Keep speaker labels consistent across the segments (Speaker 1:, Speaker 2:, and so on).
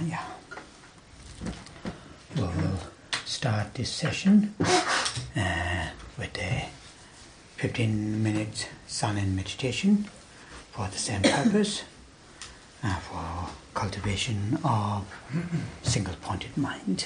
Speaker 1: Yeah. We'll start this session with a 15-minute silent meditation for the same purpose, for cultivation of single-pointed mind.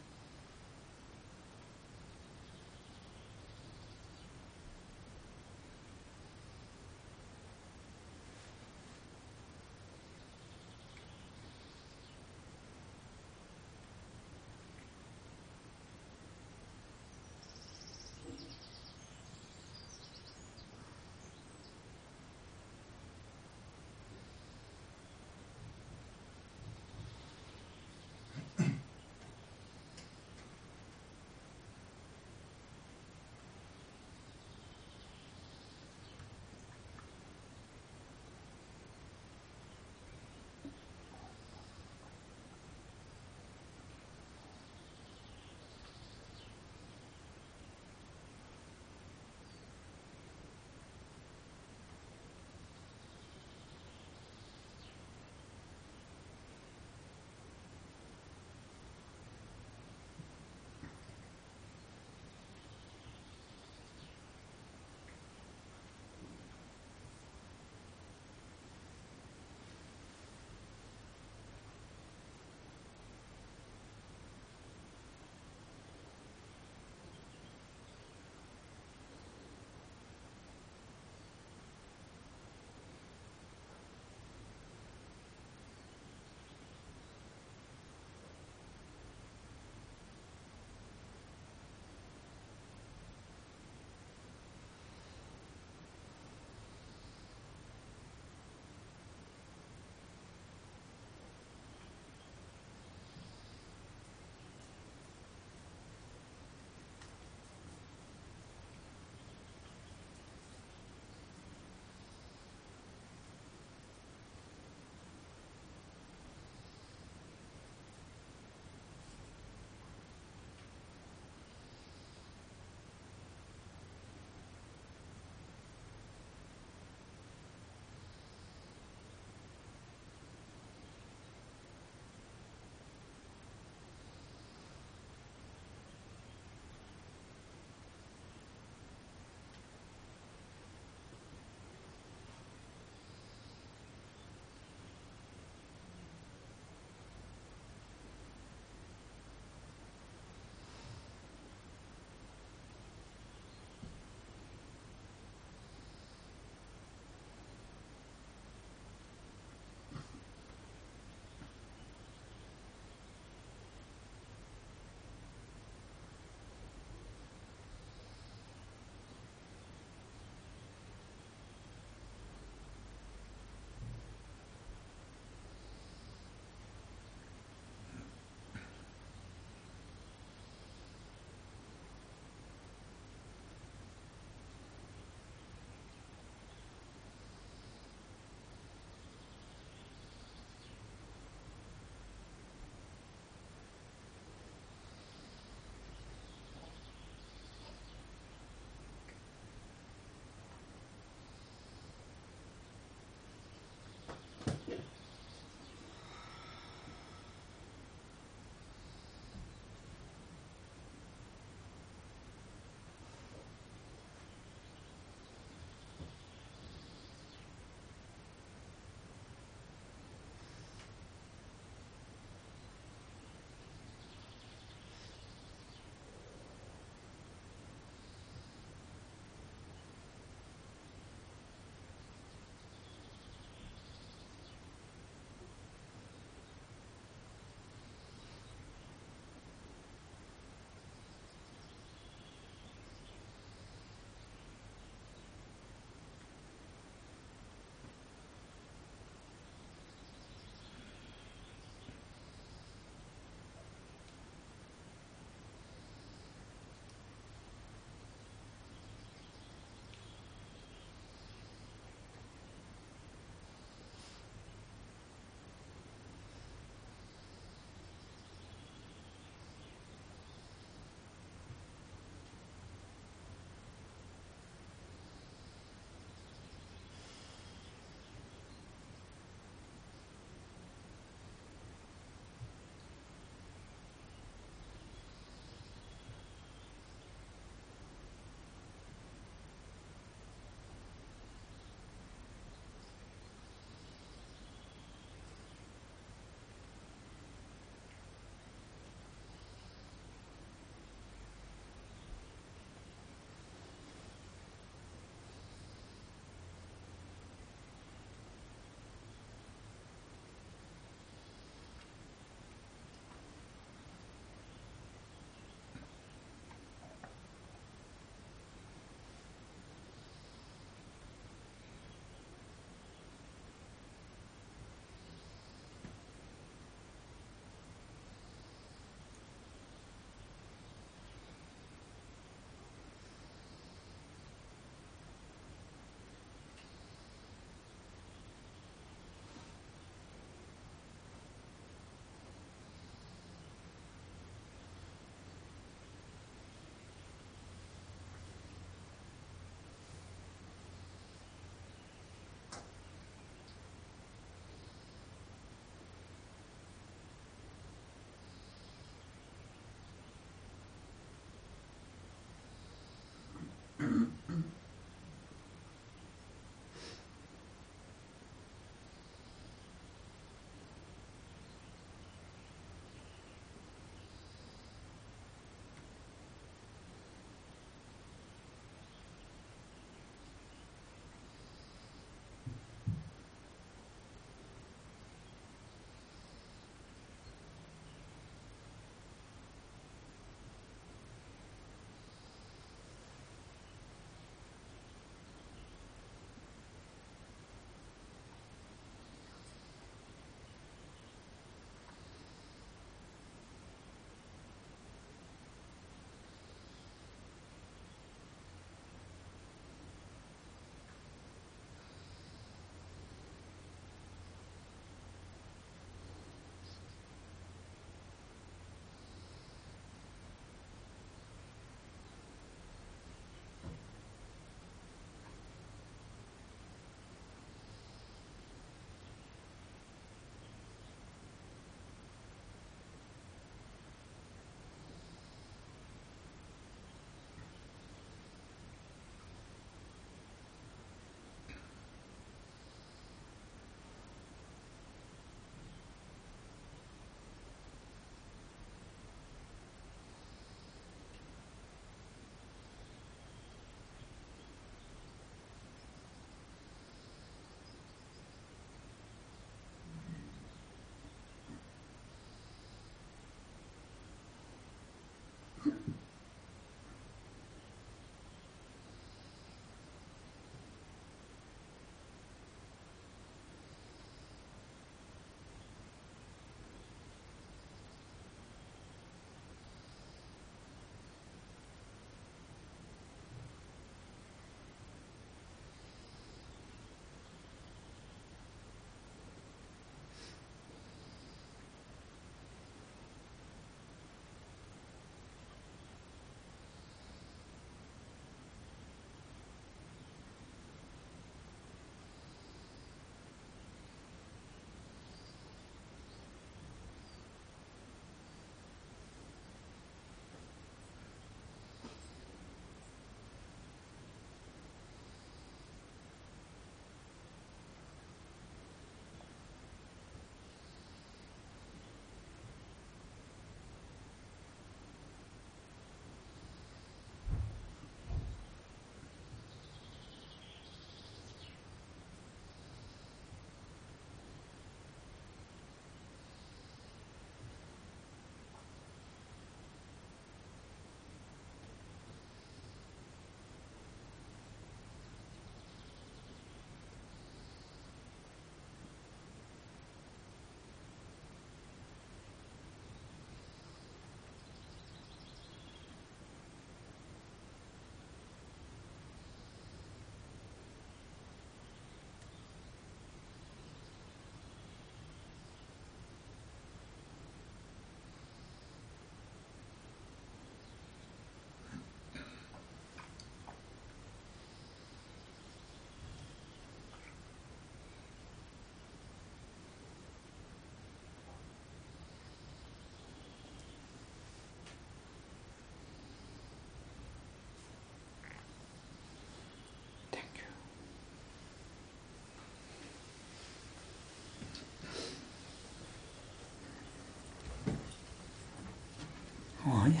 Speaker 1: Maya.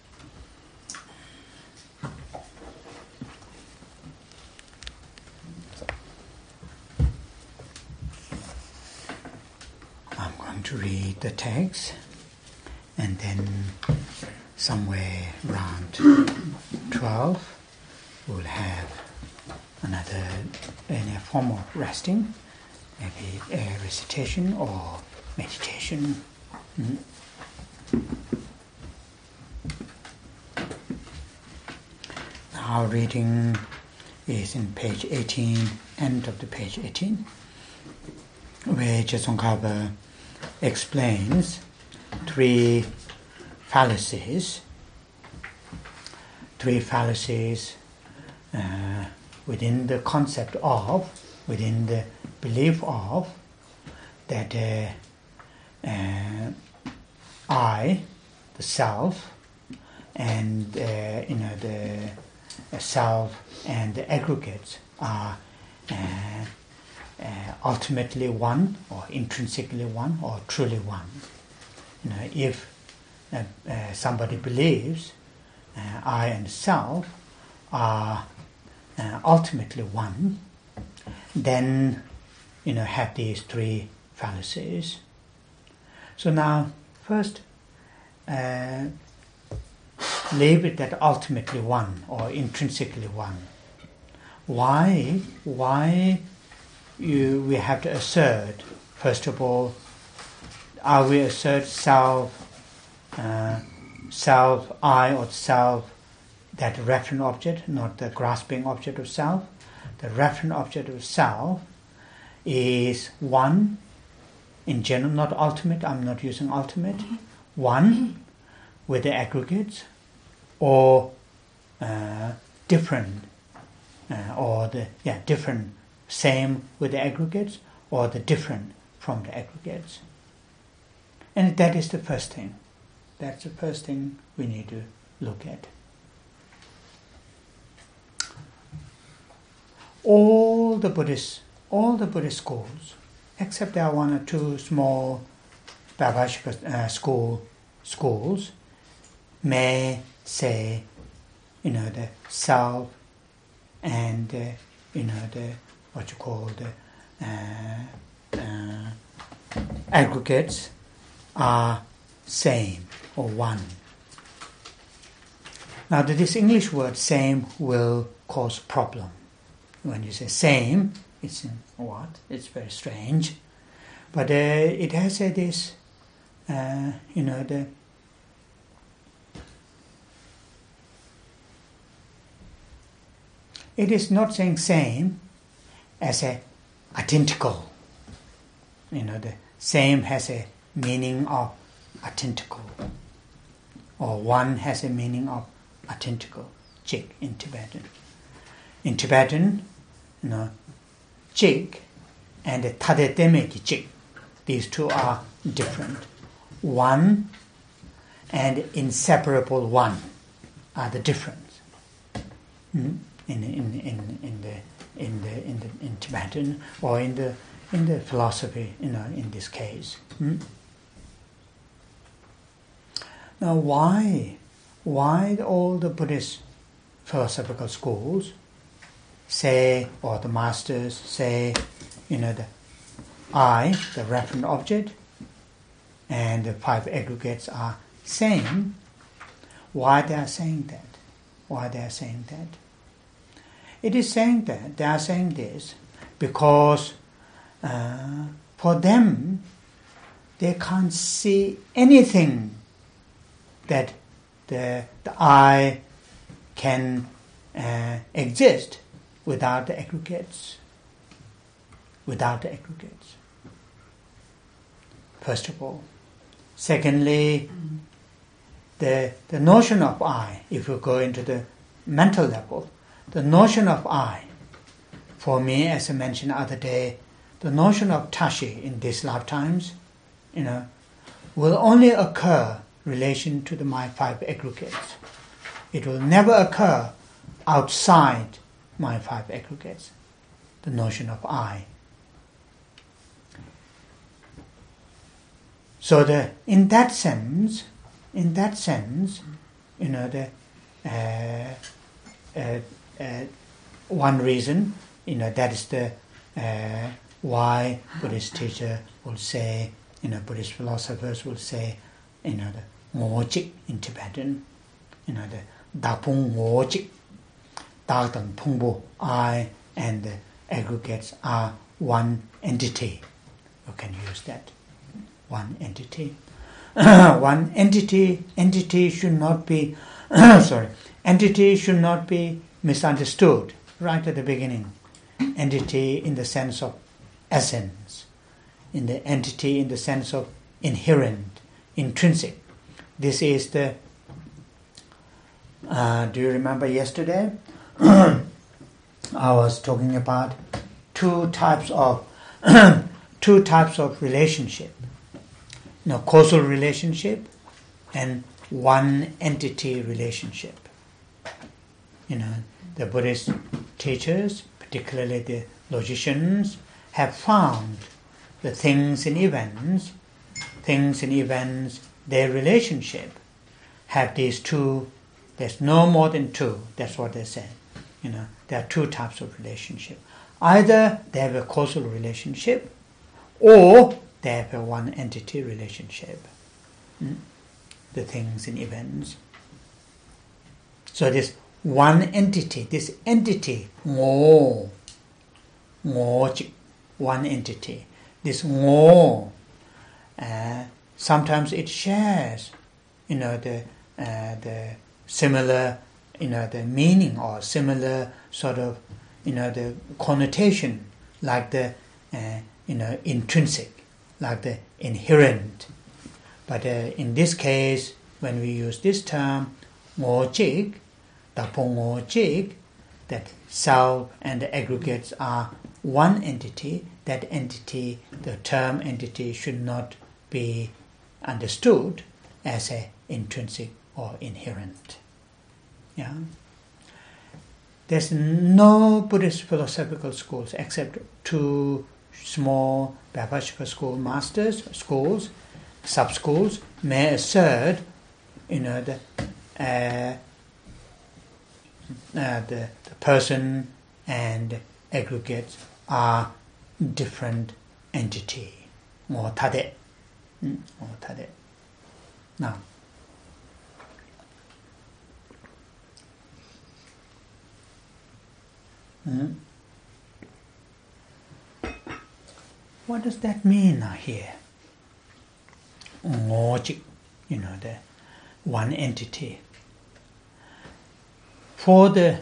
Speaker 1: I'm going to read the text, and then somewhere around 12 we'll have another in a form of resting, maybe a recitation or meditation. Our reading is in page 18, end of the page 18, where Je Tsongkhapa explains three fallacies within the concept of, within the belief of, that I, the self, and the self and the aggregates are ultimately one, or intrinsically one, or truly one. If somebody believes I and self are ultimately one, then have these three fallacies. So now, first, leave it at ultimately one or intrinsically one. Why we have to assert, first of all, we assert self, I or self, that referent object, not the grasping object of self. The referent object of self is one, in general, not ultimate, I'm not using ultimate, one with the aggregates, or different, different, same with the aggregates, or the different from the aggregates. And that is the first thing. That's the first thing we need to look at. All the Buddhist schools, except there are one or two small Vaibhashika schools, may say, the self and the what you call the aggregates are same or one. Now, this English word "same" will cause problem. When you say "same," it's what? It's very strange, but it has this, it is not saying same as a identical. The same has a meaning of identical, or one has a meaning of identical. Chik in Tibetan. In Tibetan, chik and the tadeteme chik, these two are different. One and inseparable one are the difference. In Tibetan, or in the philosophy, in this case. Now, why all the Buddhist philosophical schools say, or the masters say, the I, the referent object, and the five aggregates are same? Why they are saying that? It is saying that, they are saying this because for them, they can't see anything that the I can exist without the aggregates. First of all. Secondly, the notion of I, if we go into the mental level, the notion of I, for me, as I mentioned the other day, the notion of tashi in these lifetimes, will only occur in relation to my five aggregates. It will never occur outside my five aggregates, the notion of I. So in that sense, in that sense, one reason, that is the why Buddhist teacher will say, Buddhist philosophers will say, the ngōchik in Tibetan, the dapung ngōchik, dātang pungbo, I and the aggregates are one entity. You can use that, one entity. One entity should not be, entity should not be misunderstood right at the beginning. Entity in the sense of essence, in the entity in the sense of inherent, intrinsic. This is the, do you remember yesterday? I was talking about two types of relationship. Causal relationship and one entity relationship. The Buddhist teachers, particularly the logicians, have found the things in events, their relationship have these two. There's no more than two. That's what they say. There are two types of relationship. Either they have a causal relationship, or they have a one entity relationship. The things in events. So this one entity, ngō, one entity. This ngō, sometimes it shares, the similar, the meaning or similar sort of, the connotation, like the, intrinsic, like the inherent. But in this case, when we use this term, ngōchik, dapung ngōchik, that self and the aggregates are one entity, that entity, the term entity, should not be understood as a intrinsic or inherent. Yeah. There's no Buddhist philosophical schools except two small Vaibhashika school masters, schools, sub-schools, may assert, the person and aggregates are different entity. Ngō tade. Now, what does that mean here? Ngōchik, the one entity. For the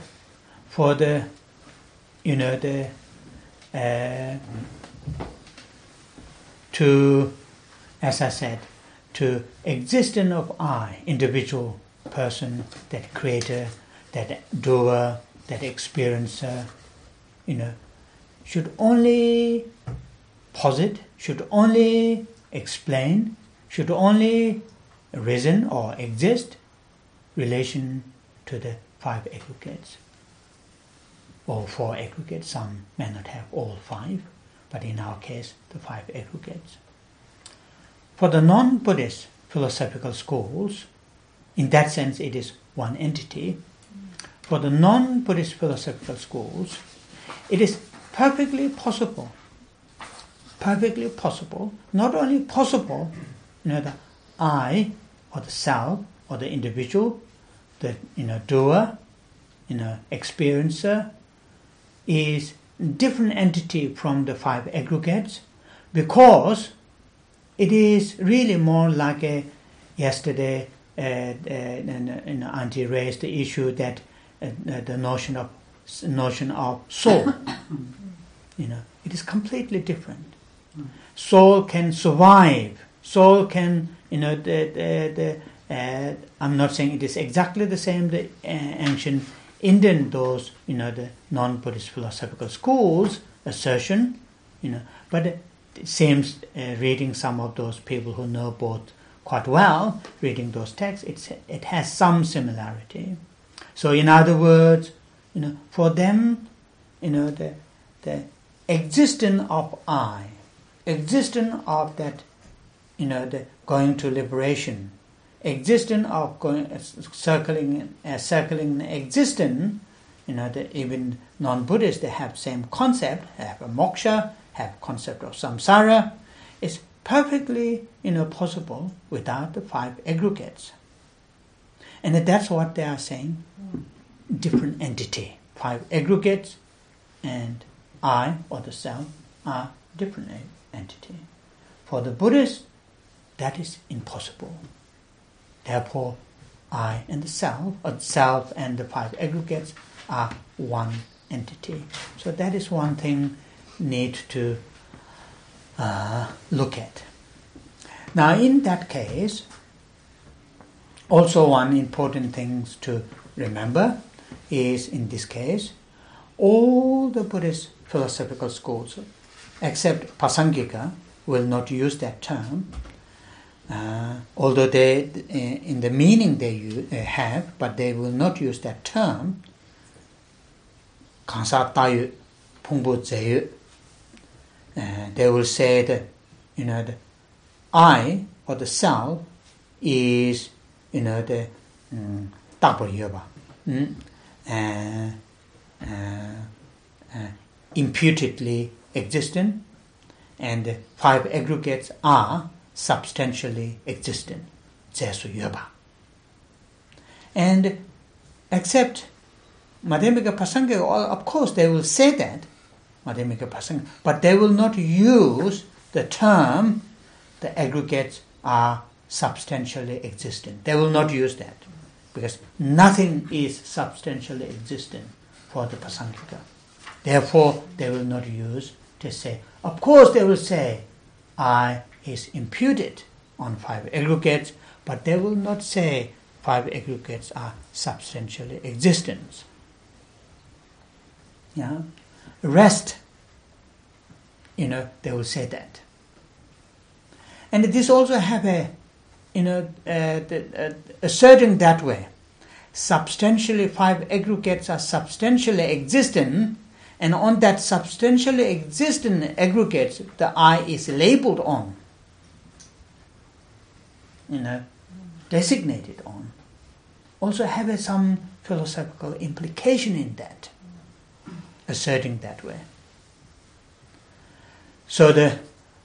Speaker 1: to, as I said, to existence of I, individual person, that creator, that doer, that experiencer, should only posit, should only explain, should only reason or exist relation to the five aggregates, or four aggregates. Some may not have all five, but in our case, the five aggregates. For the non-Buddhist philosophical schools, in that sense it is one entity. For the non-Buddhist philosophical schools, it is perfectly possible, not only possible, the I, or the self, or the individual, the doer, experiencer, is different entity from the five aggregates, because it is really more like yesterday Auntie raised the issue that the notion of soul, it is completely different. Soul can survive. Soul can, I'm not saying it is exactly the same, the ancient Indian, those, the non-Buddhist philosophical schools, assertion, but it seems, reading some of those people who know both quite well, reading those texts, it has some similarity. So in other words, for them, the existence of I, existence of that, the going to liberation, existence of circling existence, even non-Buddhists, they have same concept, have a moksha, have concept of samsara. It's perfectly possible without the 5 aggregates. And that's what they are saying, different entity. 5 aggregates and I or the self are different entity. For the Buddhists, that is impossible. Therefore, I and the self, or self and the 5 aggregates are one entity. So that is one thing need to look at. Now, in that case, also one important thing to remember is, in this case, all the Buddhist philosophical schools, except Pasangika, will not use that term, although they, in the meaning they have, but they will not use that term. Kansa tayu, pungbu zeyu. They will say that the I or the self is the tapo yoba, imputedly existent, and the 5 aggregates are substantially existent, jesu yoba. And except Madhyamika Pasangika, of course they will say that, Madhyamika Pasangika, but they will not use the term the aggregates are substantially existent. They will not use that, because nothing is substantially existent for the Pasangika. Therefore, they will not use to say, of course they will say I is imputed on 5 aggregates, but they will not say 5 aggregates are substantially existent. Yeah, rest, they will say that. And this also have asserting that way. Substantially, 5 aggregates are substantially existent, and on that substantially existent aggregates, the I is labeled on, designated on. Also have some philosophical implication in that, asserting that way. So the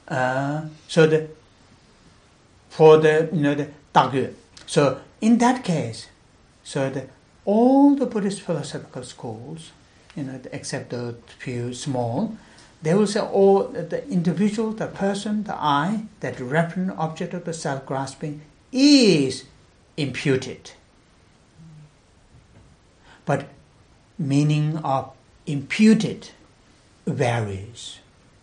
Speaker 1: Tagyu. So in that case, all the Buddhist philosophical schools, except the few small, they will say all the individual, the person, the I, that referent object of the self-grasping is imputed. But meaning of imputed varies.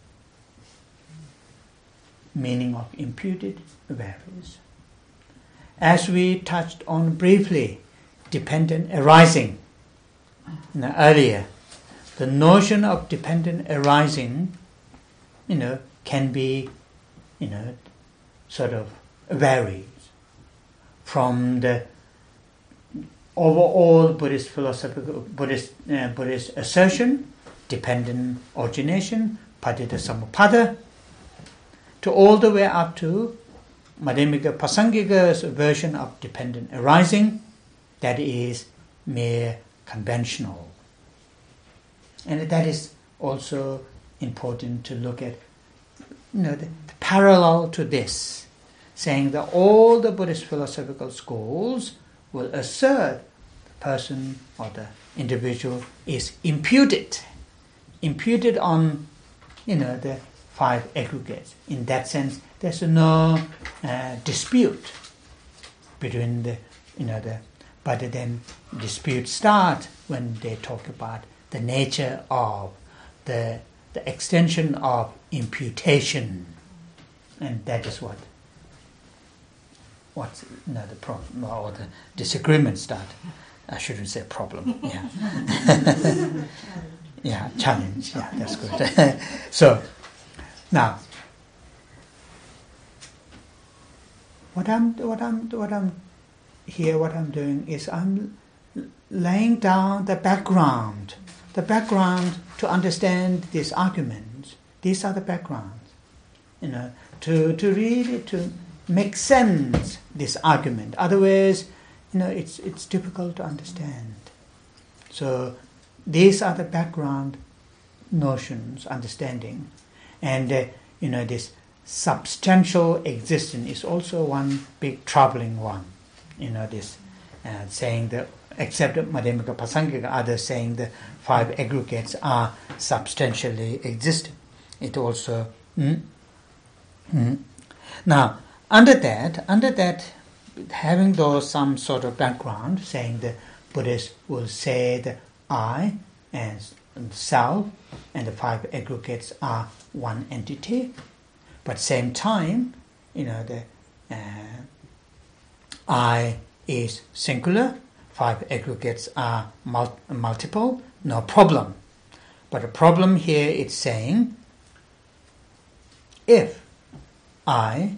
Speaker 1: Meaning of imputed varies. As we touched on briefly, dependent arising earlier, the notion of dependent arising, can be, sort of varies from the overall Buddhist philosophical Buddhist assertion, dependent origination, patita samuppada, to all the way up to Madhyamika Pasangika's version of dependent arising, that is mere conventional. And that is also important to look at, the parallel to this, saying that all the Buddhist philosophical schools will assert the person or the individual is imputed on, the 5 aggregates. In that sense, there's no dispute between but then disputes start when they talk about the nature of the extension of imputation, and that is what's the problem or the disagreement start. I shouldn't say problem. Yeah, yeah, challenge. Yeah, that's good. So now, what I'm doing is I'm laying down the background to understand these arguments. These are the backgrounds, to really to make sense this argument. Otherwise, it's difficult to understand. So these are the background notions, understanding, and this substantial existence is also one big troubling one. This saying that except Madhyamaka Pasangika, others saying the five aggregates are substantially existent. It also now under that, having those some sort of background, saying the Buddhists will say the I and self and the five aggregates are one entity, but same time, the I is singular, five aggregates are multiple, no problem. But the problem here is saying, if I,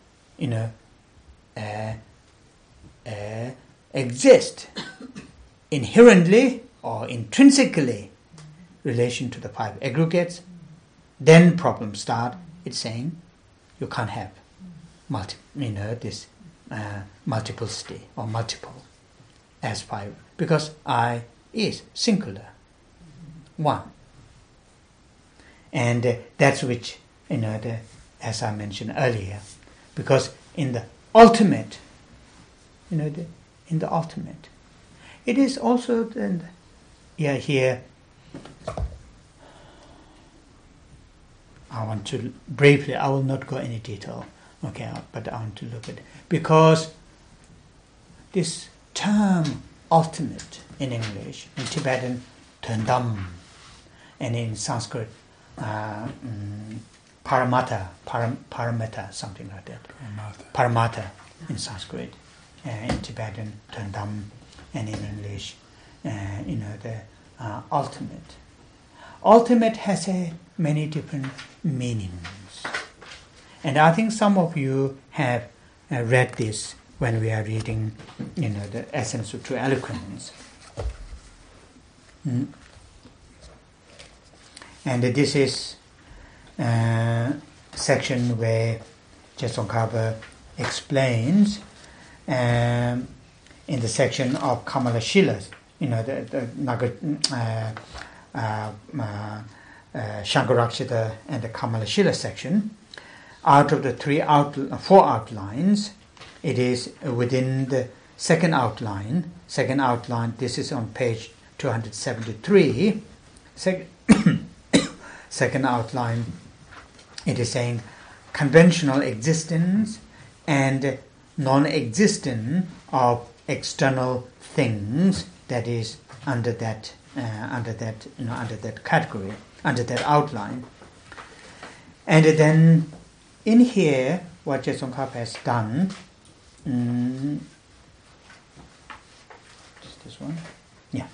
Speaker 1: exist inherently or intrinsically relation to the five aggregates, then problems start. It's saying you can't have this multiplicity or multiple as five, because I is singular, one, and that's which as I mentioned earlier, because in the ultimate, in the ultimate, it is also here. I want to briefly. I will not go any detail. Okay, but I want to look at it. Because this term ultimate in English, in Tibetan Tendam, and in Sanskrit paramata, something like that. Paramata in Sanskrit, in Tibetan Tendam, and in English, the ultimate. Ultimate has many different meanings. And I think some of you have read this when we are reading, the Essence of True Eloquence. And this is section where Tsongkhapa explains in the section of Kamala Shilas, the Shankarakshita and the Kamala Shila section. Out of the four outlines, it is within the second outline. Second outline, this is on page 273. Second outline, it is saying conventional existence and non-existence of external things, that is under that category, under that outline. And then in here, what Tsongkhapa has done, is this one? Yeah.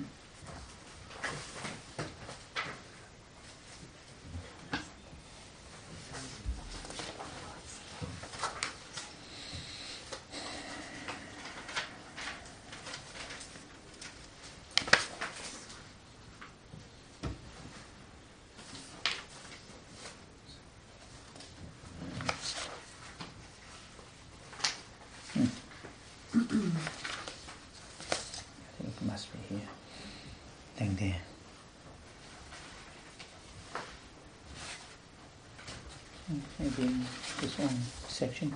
Speaker 1: Maybe this one section.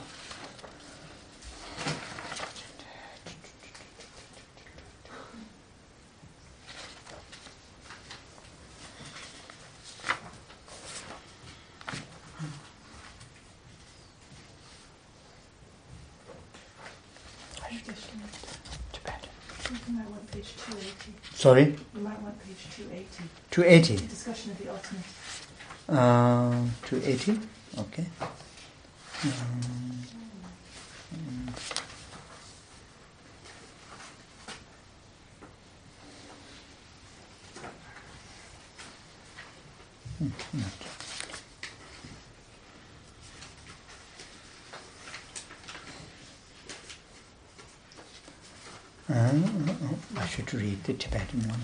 Speaker 2: You might want page 280.
Speaker 1: Sorry?
Speaker 2: You might want page 280.
Speaker 1: 280?
Speaker 2: The discussion of the ultimate.
Speaker 1: 280? Okay. I should read the Tibetan one.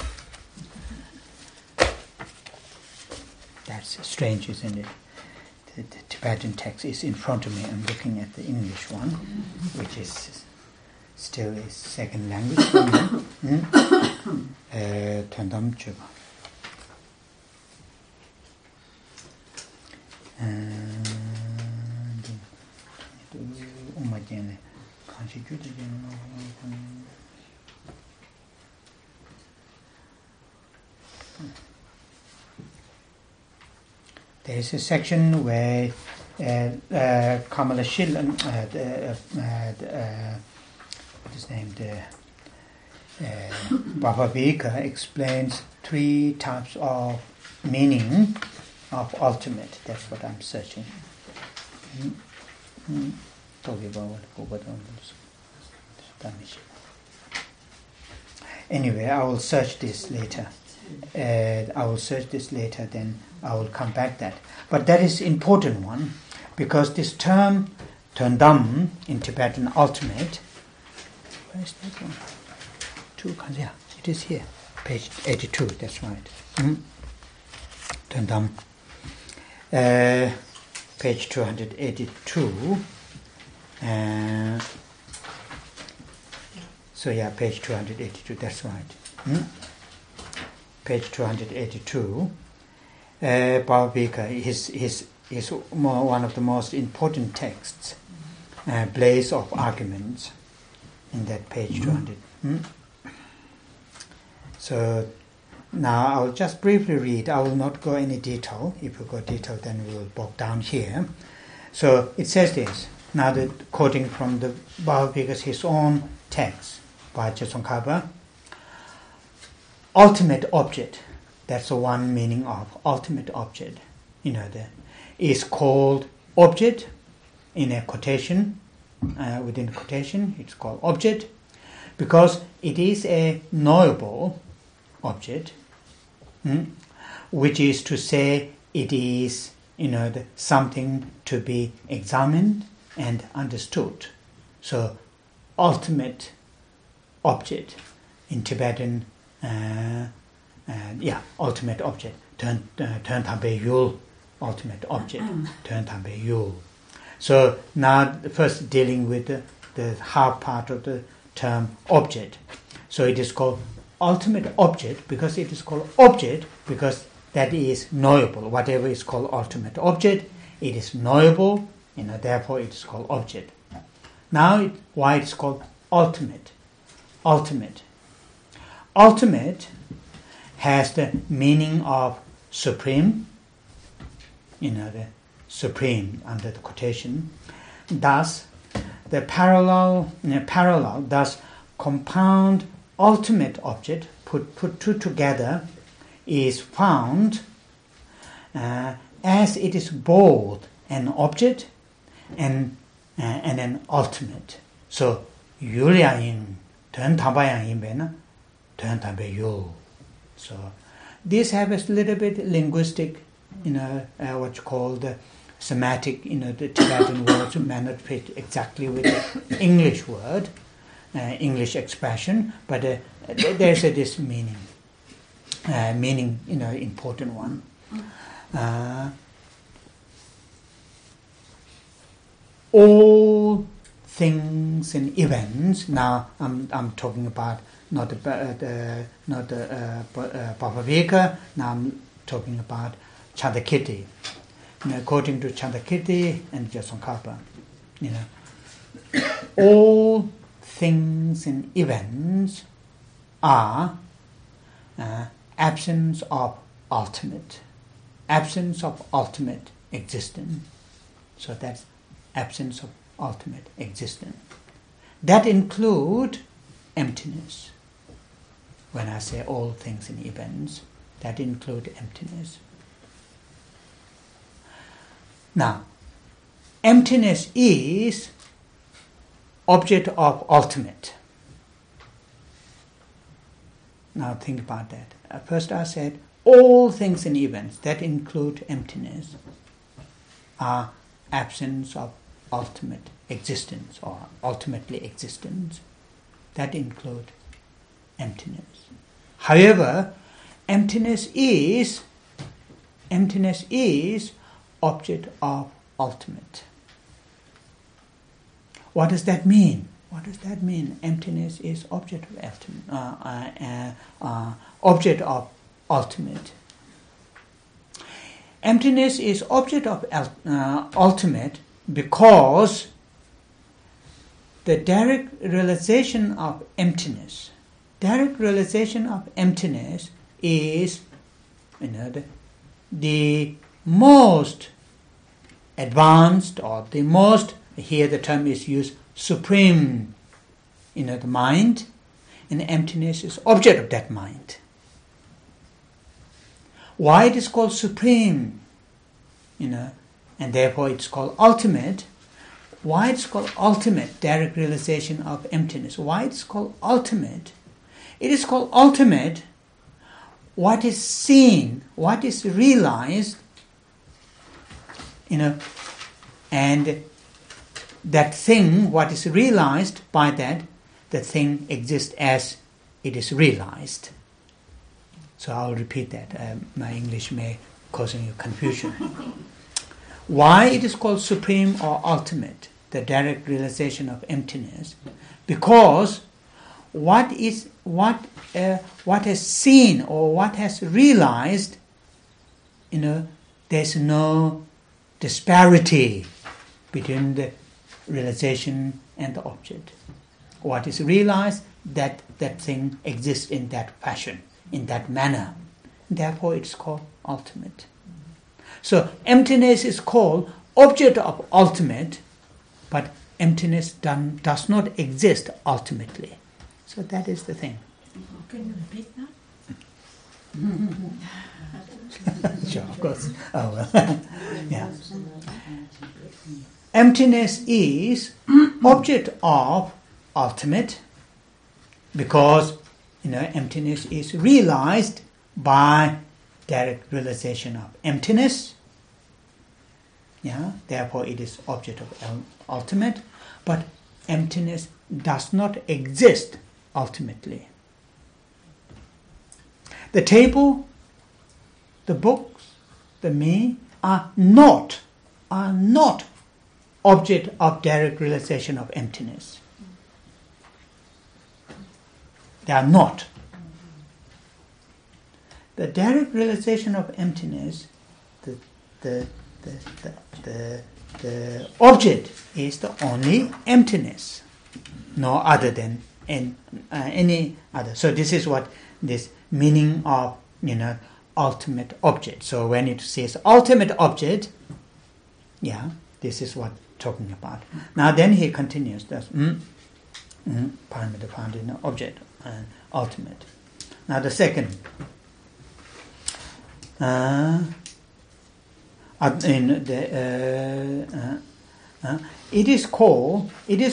Speaker 1: That's strange, isn't it? the Tibetan text is in front of me. I'm looking at the English one, which is still a second language for me. Tendam Chuba. There is a section where Kamala Shil, what is named, Bhavavika explains 3 types of meaning of ultimate. That's what I'm searching. Anyway, I will search this later. Then I will come back that. But that is important one, because this term Tendam in Tibetan ultimate, where is that one? Yeah, it is here, page 82, that's right. Tendam, page 282. So yeah, page 282, that's right. Page 282. Bhavavika is one of the most important texts, blaze of arguments, in that page 200. So now I'll just briefly read. I will not go any detail. If we go detail, then we will bog down here. So it says this. Now quoting from the Bhavavika's his own text, Vajrasankara. Ultimate object, that's the one meaning of ultimate object, is called object in a quotation, within quotation, it's called object, because it is a knowable object, which is to say it is, something to be examined and understood. So, ultimate object in Tibetan, ultimate object. Turn Tambe Yul, ultimate object. Turn Tambe Yul. So now first dealing with the half part of the term object. So it is called ultimate object because it is called object because that is knowable. Whatever is called ultimate object, it is knowable, therefore it is called object. Now why it is called ultimate? Ultimate has the meaning of supreme, the supreme under the quotation. Thus, the parallel, thus compound ultimate object, put two together, is found as it is both an object and an ultimate. So, Yulyayin, Tön Tabayang Yinbena, Tön Tabe Yul. So, these have a little bit linguistic, what you call the semantic, the Tibetan words may not fit exactly with the English word, English expression, but there's this meaning, important one. All things and events. Now I'm talking about not the Bhavavika. Now I'm talking about Chandakirti. According to Chandakirti and Vajrasankara, all things and events are absence of ultimate existence. So that's absence of ultimate existence. That include emptiness. When I say all things and events, that include emptiness. Now, emptiness is object of ultimate. Now think about that. First I said all things and events that include emptiness are absence of ultimate existence or ultimately existence. That include emptiness. However, emptiness is object of ultimate. What does that mean? What does that mean? Emptiness is object of ultimate. Emptiness is object of ultimate because the direct realization of emptiness is, the most advanced, or the most, here the term is used, supreme, the mind, and emptiness is object of that mind. Why it is called supreme, and therefore it's called ultimate. Why it's called ultimate, direct realization of emptiness? Why it's called ultimate? It is called ultimate. What is seen, what is realized, and that thing, what is realized by that, the thing exists as it is realized. So I'll repeat that. My English may causing you confusion. Why it is called supreme or ultimate, the direct realization of emptiness? Because what has seen or what has realized, there's no disparity between the realization and the object. What is realized, that thing exists in that fashion, in that manner. Therefore it's called ultimate. So emptiness is called object of ultimate, but emptiness does not exist ultimately. So that is the thing.
Speaker 2: Can you repeat that?
Speaker 1: Sure, of course. Oh, well. Yeah. Emptiness is object of ultimate because emptiness is realized by direct realization of emptiness. Yeah, therefore it is object of ultimate, but emptiness does not exist ultimately. The table, the books, the me are not object of direct realization of emptiness. They are not. The direct realization of emptiness, the object is the only emptiness, no other than any other. So this is what this meaning of ultimate object. So when it says ultimate object, this is what talking about. Now then he continues. That's Paramita object and ultimate. Now the second. It is called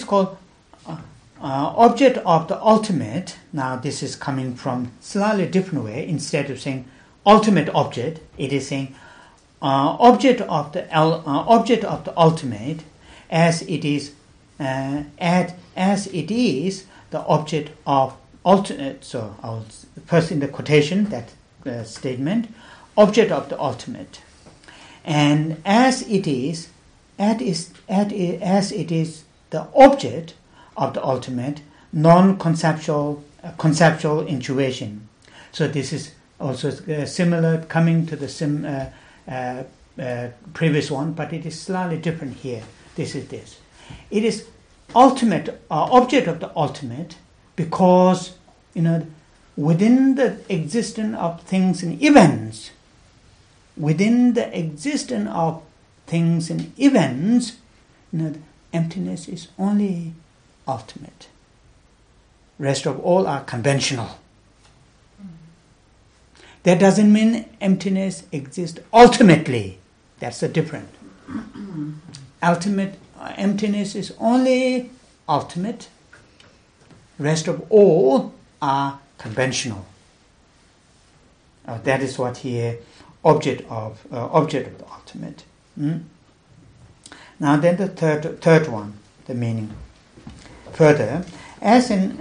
Speaker 1: object of the ultimate. Now this is coming from slightly different way. Instead of saying ultimate object, it is saying object of the ultimate, as it is the object of ultimate. So I'll first in the quotation that statement, object of the ultimate, and as it is the object of the ultimate, non-conceptual conceptual intuition. So this is also similar, coming to the previous one, but it is slightly different here. This is this. It is ultimate object of the ultimate because within the existence of things and events, emptiness is only ultimate. Rest of all are conventional. That doesn't mean emptiness exists ultimately. That's the difference. Emptiness is only ultimate. Rest of all are conventional. That is what here object of the ultimate. Now then the third one, the meaning. Further, as in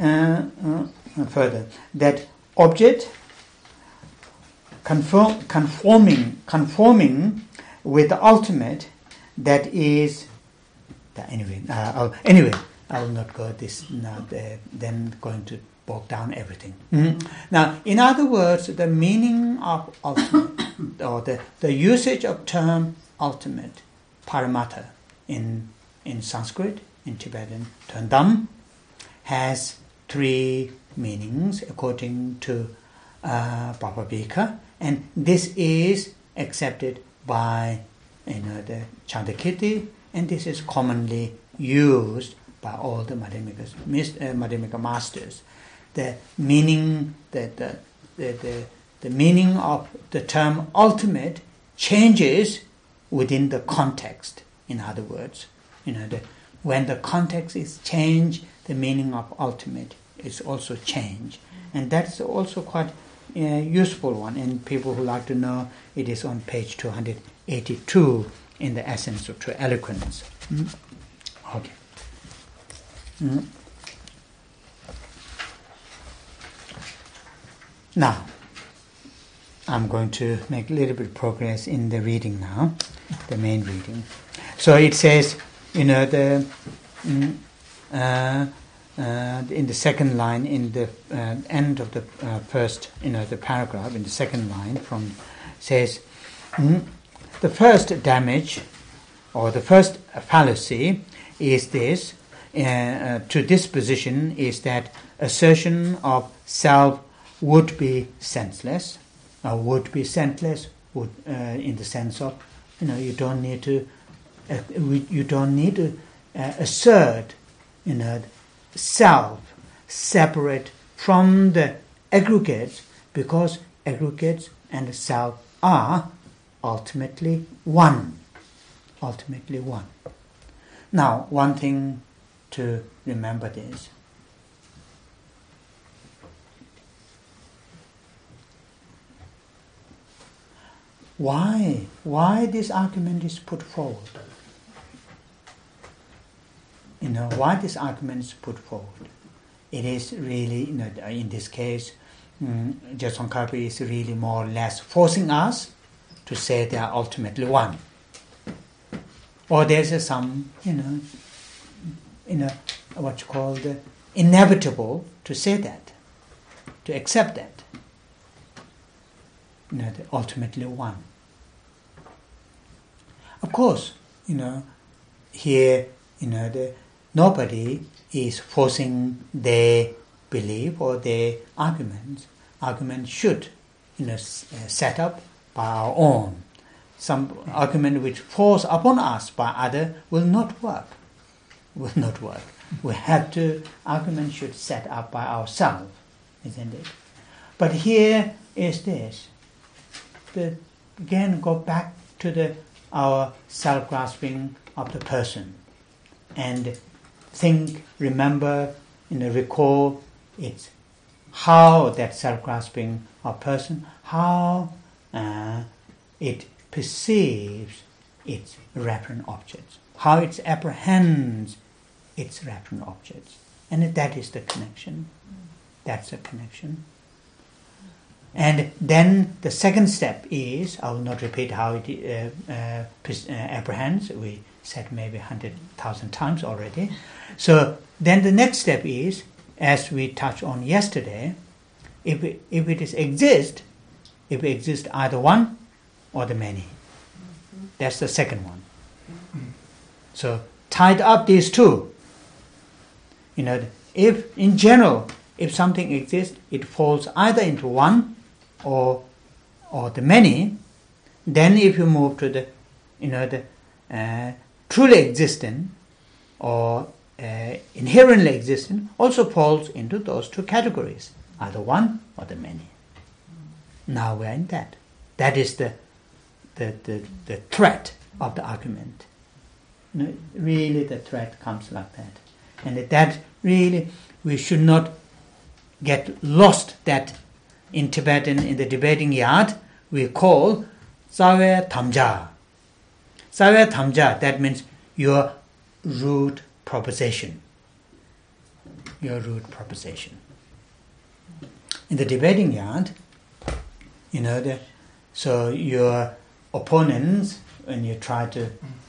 Speaker 1: that object conforming with the ultimate, that is. Anyway, I will not go this now. Then going to bog down everything. Now, in other words, the meaning of ultimate, or the usage of term ultimate, paramata, in Sanskrit, in Tibetan, Tundam, has three meanings according to Baba Bhikha, and this is accepted by the Chandakirti, and this is commonly used by all the Madhyamika masters. The meaning the meaning of the term ultimate changes within the context. In other words, when the context is changed, the meaning of ultimate is also changed, and that's also quite a useful one. And people who like to know, it is on page 282 in the Essence of True Eloquence. Okay. Now, I'm going to make a little bit of progress in the reading now, the main reading. So it says, in the second line, in the end of the first, the paragraph, in the second line, says, the first damage, or the first fallacy, is this, to this position, is that assertion of self would be senseless, in the sense of, you don't need to assert, self separate from the aggregates, because aggregates and self are ultimately one. Now, one thing to remember is, why this argument is put forward. Why this argument is put forward. It is really, in this case, Jetsun Karpa is really more or less forcing us to say they are ultimately one. Or there's some, what you call the inevitable to say that, to accept that. They're ultimately one. Of course, here, nobody is forcing their belief or their arguments. Arguments should, set up by our own. Some argument which force upon us by other will not work. We have to, argument should set up by ourselves, isn't it? But here is this. Again, go back to our self-grasping of the person, and think, remember, recall it's how that self-grasping of person, how it perceives its referent objects, how it apprehends its referent objects, and that is the connection. That's the connection. And then the second step is, I will not repeat how it apprehends, we said maybe 100,000 times already. So then the next step is, as we touched on yesterday, if it exists either one or the many. That's the second one. So tied up these two, if in general, if something exists, it falls either into one or the many. Then if you move to the truly existent or inherently existent, also falls into those two categories, either one or the many. Now we're in that. That is the threat of the argument. Really, the threat comes like that, and that really we should not get lost. That in Tibetan, in the debating yard, we call Sawe Tamja. Sawe Tamja, that means your root proposition. Your root proposition. In the debating yard, so your opponents, when you try to,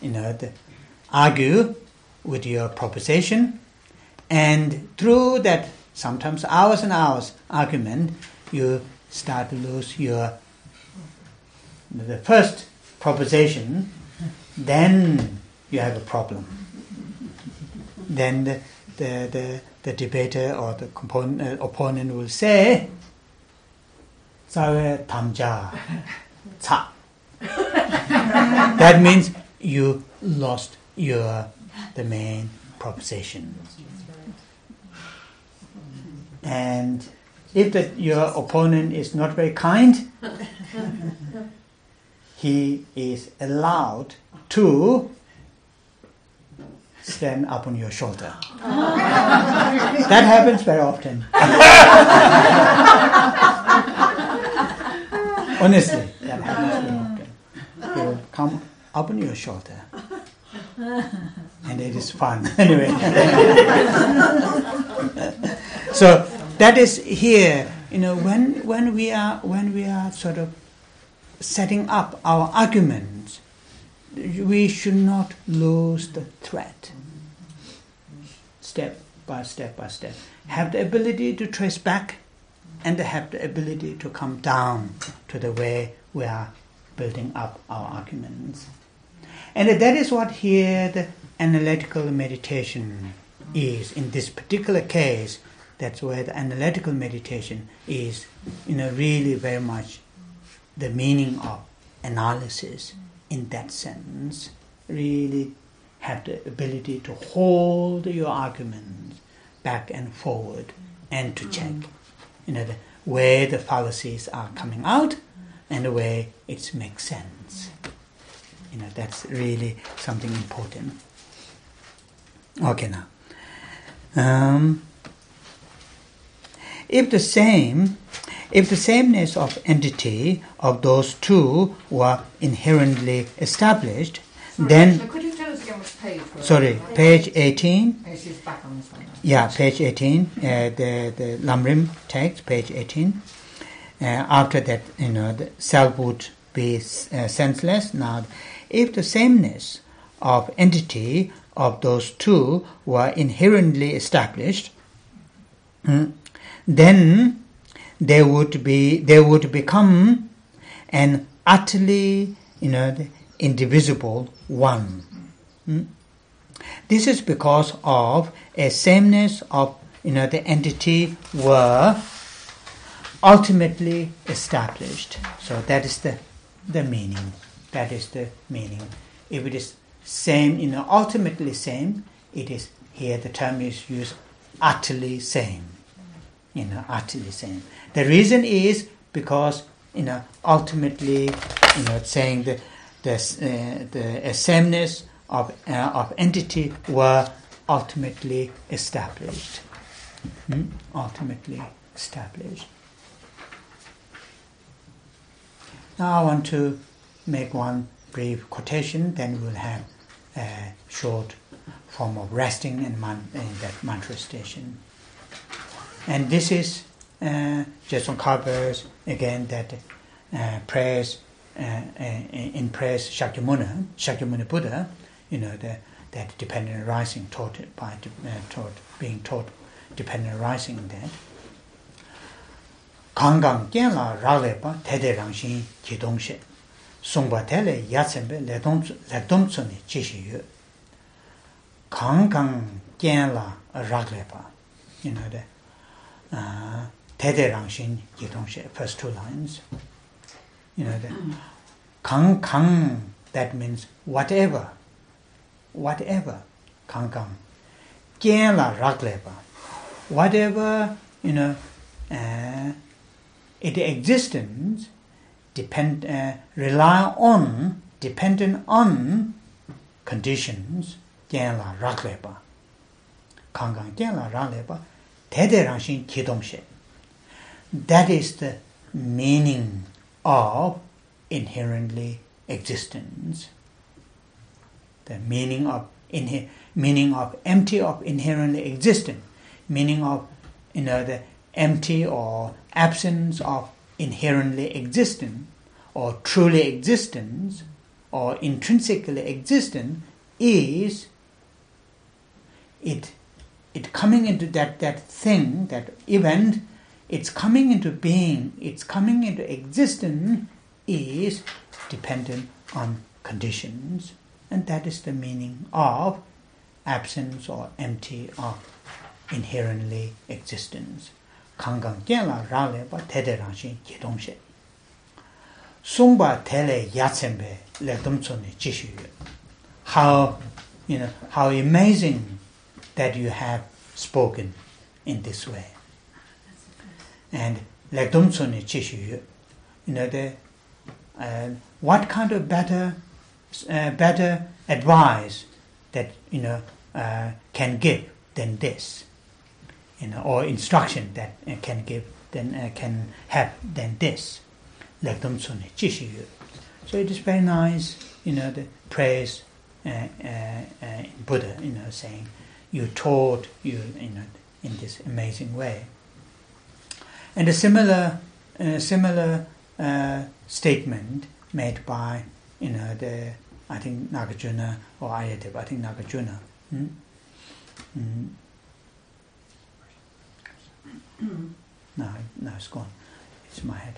Speaker 1: argue with your proposition, and through that sometimes hours and hours argument, you start to lose the first proposition, then you have a problem. Then the debater or the opponent will say, "Sawe tamja cha." That means you lost the main proposition. And if your opponent is not very kind, he is allowed to stand up on your shoulder. That happens very often. Honestly, that happens very often. He will come up on your shoulder. And it is fun. Anyway. So that is here, when we are sort of setting up our arguments, we should not lose the thread. Step by step by step. Have the ability to trace back and have the ability to come down to the way we are building up our arguments. And that is what here the analytical meditation is. In this particular case, that's where the analytical meditation is, really very much the meaning of analysis in that sense. Really have the ability to hold your arguments back and forward and to check, where the fallacies are coming out and the way it makes sense. That's really something important. Okay, now. If the sameness of entity of those two were inherently established, then...
Speaker 3: So could you tell us again which page?
Speaker 1: Sorry, page 18.
Speaker 3: She's back on this one now.
Speaker 1: Yeah, page 18, the Lamrim text, page 18. After that, the self would be senseless. Now, if the sameness of entity of those two were inherently established, then they would become an utterly, indivisible one. This is because of a sameness of, the entity were ultimately established. So that is the meaning. That is the meaning. If it is same, ultimately same, it is here the term is used utterly same. Utterly same. The reason is because ultimately, saying the sameness of entity were ultimately established. Ultimately established. Now I want to make one brief quotation, then we'll have a short form of resting in that mantra station. And this is Jason Carver's, again, that prayers, in prayers Shakyamuni Buddha, that dependent arising being taught dependent arising in that. Kangang Kianla Ralepa Tede Rangshin Kidongshe Songba Tele Yatsembe Ledomtsuni Chishiyu Kangang Kianla Ralepa, Tede Rangshin Kidongshe, first two lines. The Kang, that means whatever, Kang, Kianla Raglepa, whatever, its existence dependent on conditions, Kianla Raglepa, Kang Kianla Raglepa, Tede Rangshin Kidongshe. That is the meaning of inherently existence. The meaning of empty of inherently existent, meaning of the empty or absence of inherently existent or truly existence or intrinsically existent is it coming into that thing, that event, it's coming into being, it's coming into existence is dependent on conditions, and that is the meaning of absence or empty of inherently existence. Kangang Gyala Rale ba Tede Rangshin Kidongshe. Sungba Tele Yatsembe Ledumtsone Jishu. How amazing that you have spoken in this way. And Ledumtsone Jishu. What kind of better advice that can give than this, or instruction that can give can have than this. So it is very nice, the praise Buddha, saying you taught you in this amazing way. And a similar statement made by I think Nagarjuna or Ayadeva. I think Nagarjuna. No, it's gone. It's in my head.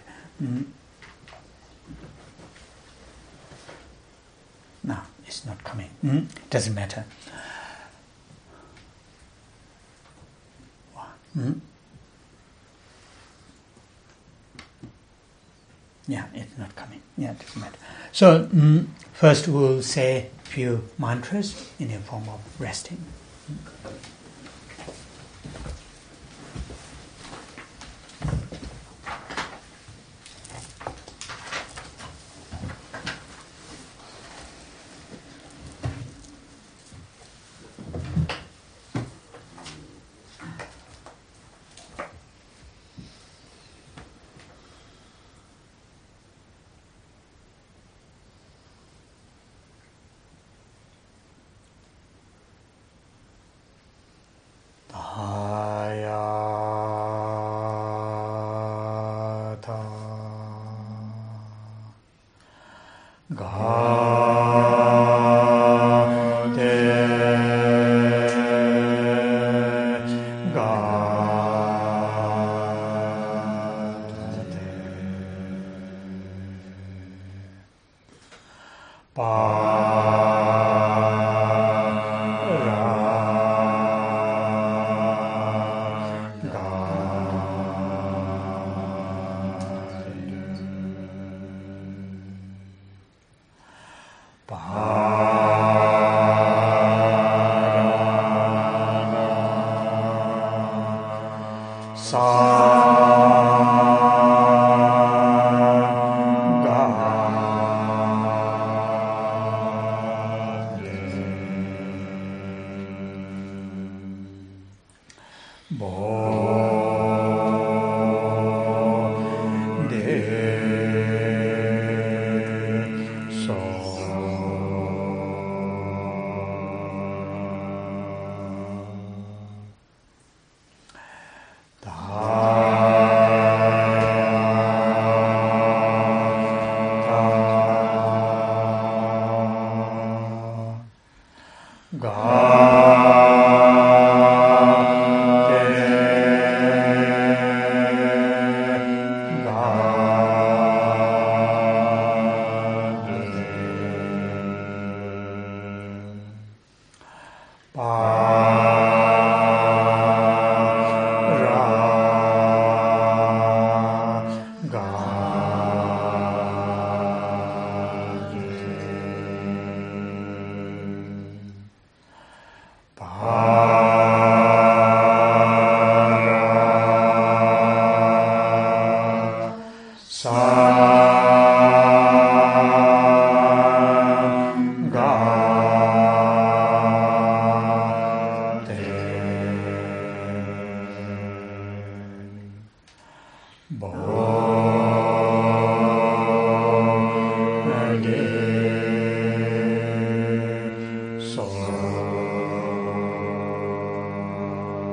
Speaker 1: No, it's not coming. Doesn't matter. Yeah, it's not coming. Yeah, it doesn't matter. So first we'll say a few mantras in a form of resting.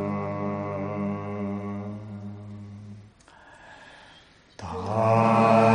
Speaker 1: Ah.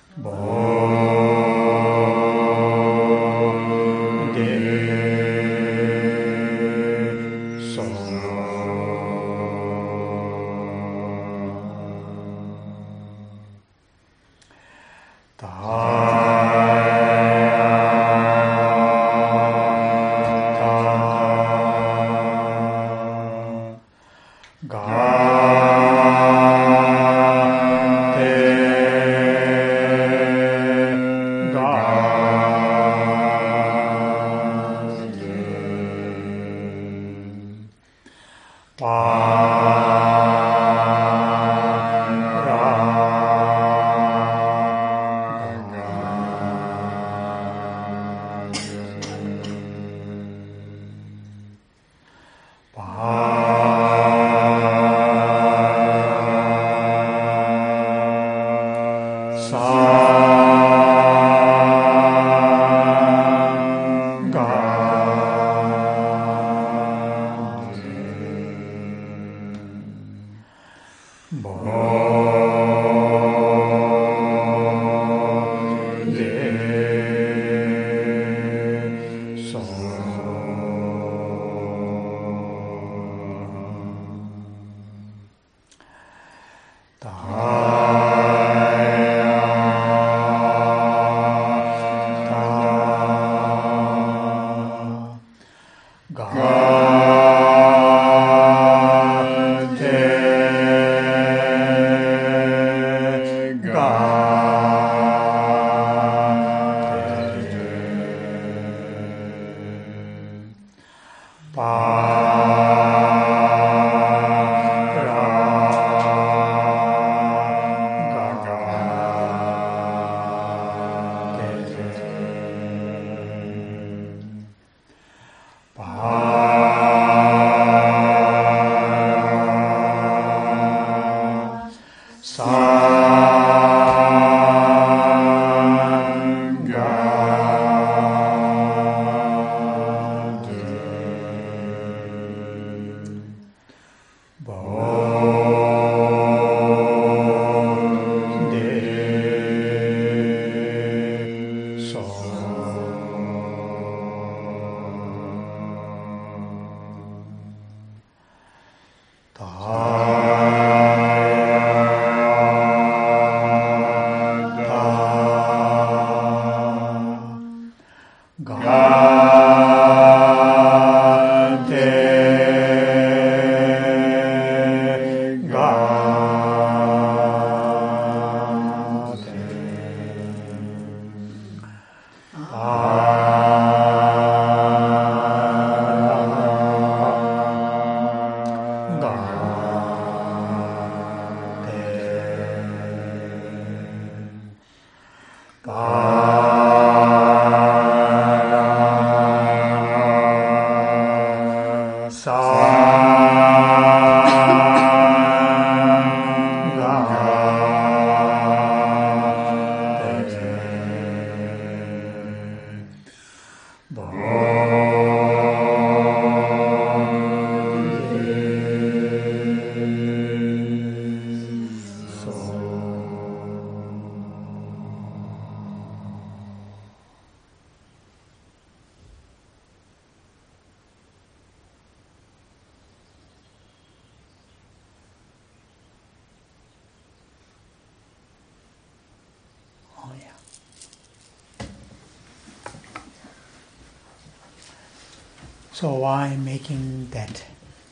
Speaker 1: So why making that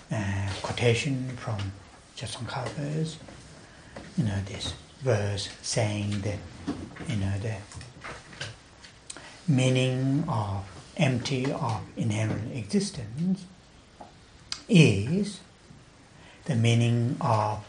Speaker 1: quotation from Tsongkhapa's, this verse saying that, the meaning of empty of inherent existence is the meaning of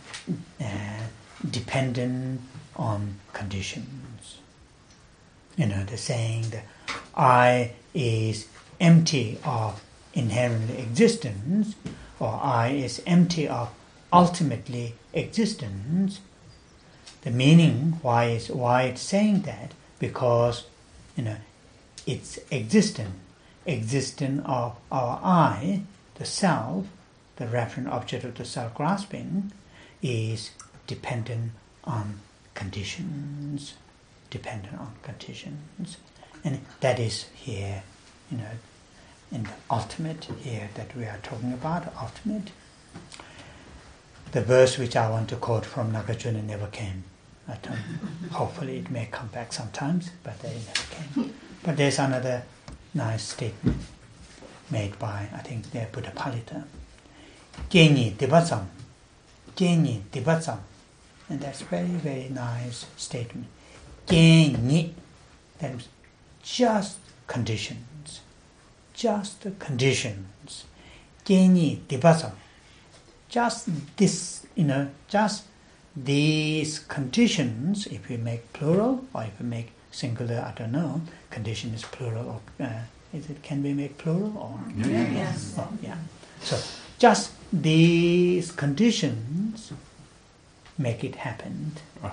Speaker 1: dependent on conditions. The saying that I is empty of inherent existence, or I is empty of ultimately existence. The meaning why it's saying that, because it's existence of our I, the self, the referent object of the self-grasping, is dependent on conditions. dependent on conditions. And that is here, in the ultimate here that we are talking about, ultimate. The verse which I want to quote from Nagarjuna never came. Hopefully it may come back sometimes, but they never came. But there's another nice statement made by, I think, the Buddhapalita. Genyi Divatsam. Genyi Divatsam. And that's very, very nice statement. Genyi. That is just conditions. Just the conditions. Genyi Divatsam. Just this, just these conditions, if we make plural or if we make singular, I don't know, condition is plural, or can we make plural? Or
Speaker 3: Yes.
Speaker 1: Oh, yeah. So just these conditions make it happen.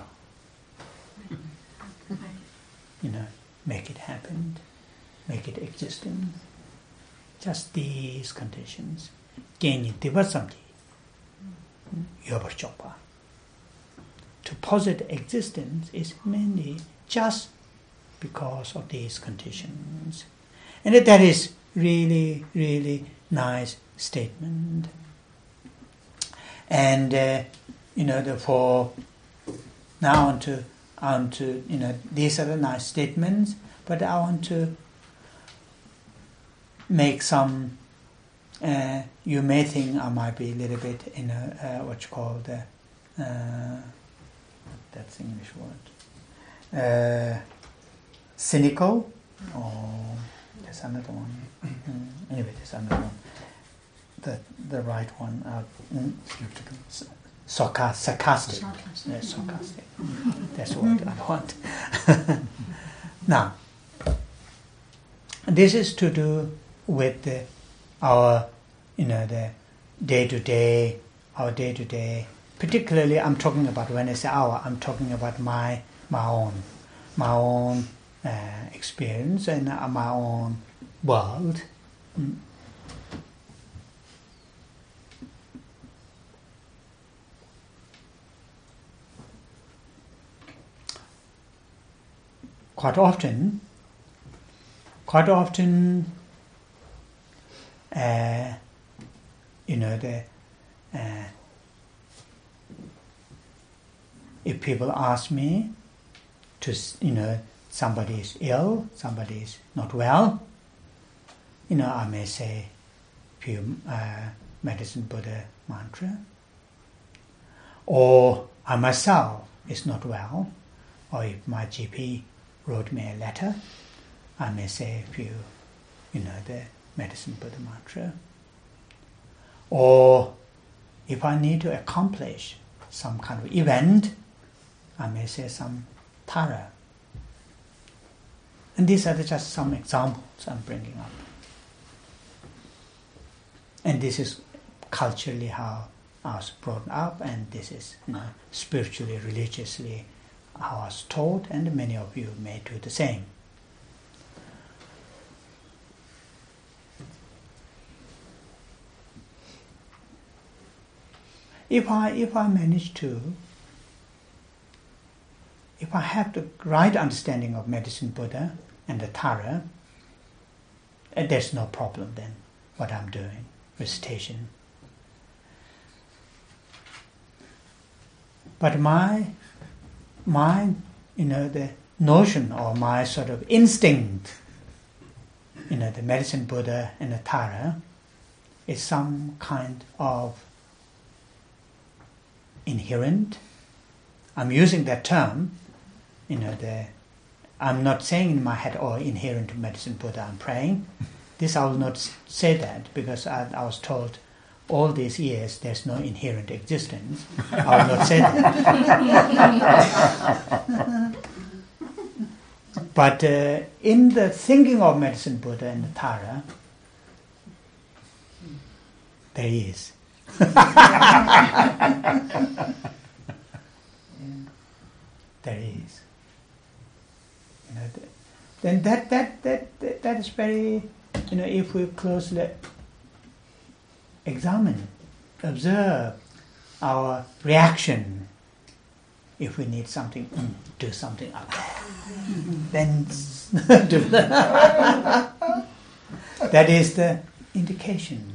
Speaker 1: Make it happen, make it existent. Just these conditions. Genyi Divasamji. Yobarchopa. To posit existence is mainly just because of these conditions. And that is really, really nice statement. And, for now on to, these are the nice statements, but I want to make some, you may think I might be a little bit, what you call that's the English word, cynical, or there's another one. Anyway, there's another one. The right one, skeptical. Sarcastic. Sarcastic. That's what I want. Now, this is to do with our, the day-to-day, our day-to-day. Particularly, I'm talking about, when I say our, I'm talking about my own experience and my own world. Quite often, if people ask me to, somebody is ill, somebody is not well, I may say a few Medicine Buddha mantra, or I myself is not well, or if my GP wrote me a letter, I may say a few, the Medicine Buddha mantra. Or if I need to accomplish some kind of event, I may say some Tara. And these are just some examples I'm bringing up. And this is culturally how I was brought up, and this is spiritually, religiously how I was taught, and many of you may do the same. If I manage to, if I have the right understanding of Medicine Buddha and the Tara, there's no problem then what I'm doing, recitation. But my the notion or my sort of instinct, the Medicine Buddha and the Tara is some kind of inherent. I'm using that term, I'm not saying in my head, inherent to Medicine Buddha, I'm praying. This I will not say that, because I was told all these years there's no inherent existence. I will not say that. But in the thinking of Medicine Buddha and the Tara, there is. There is. Then that is very, if we closely examine, observe our reaction, if we need something, do something. Then do that. That is the indication,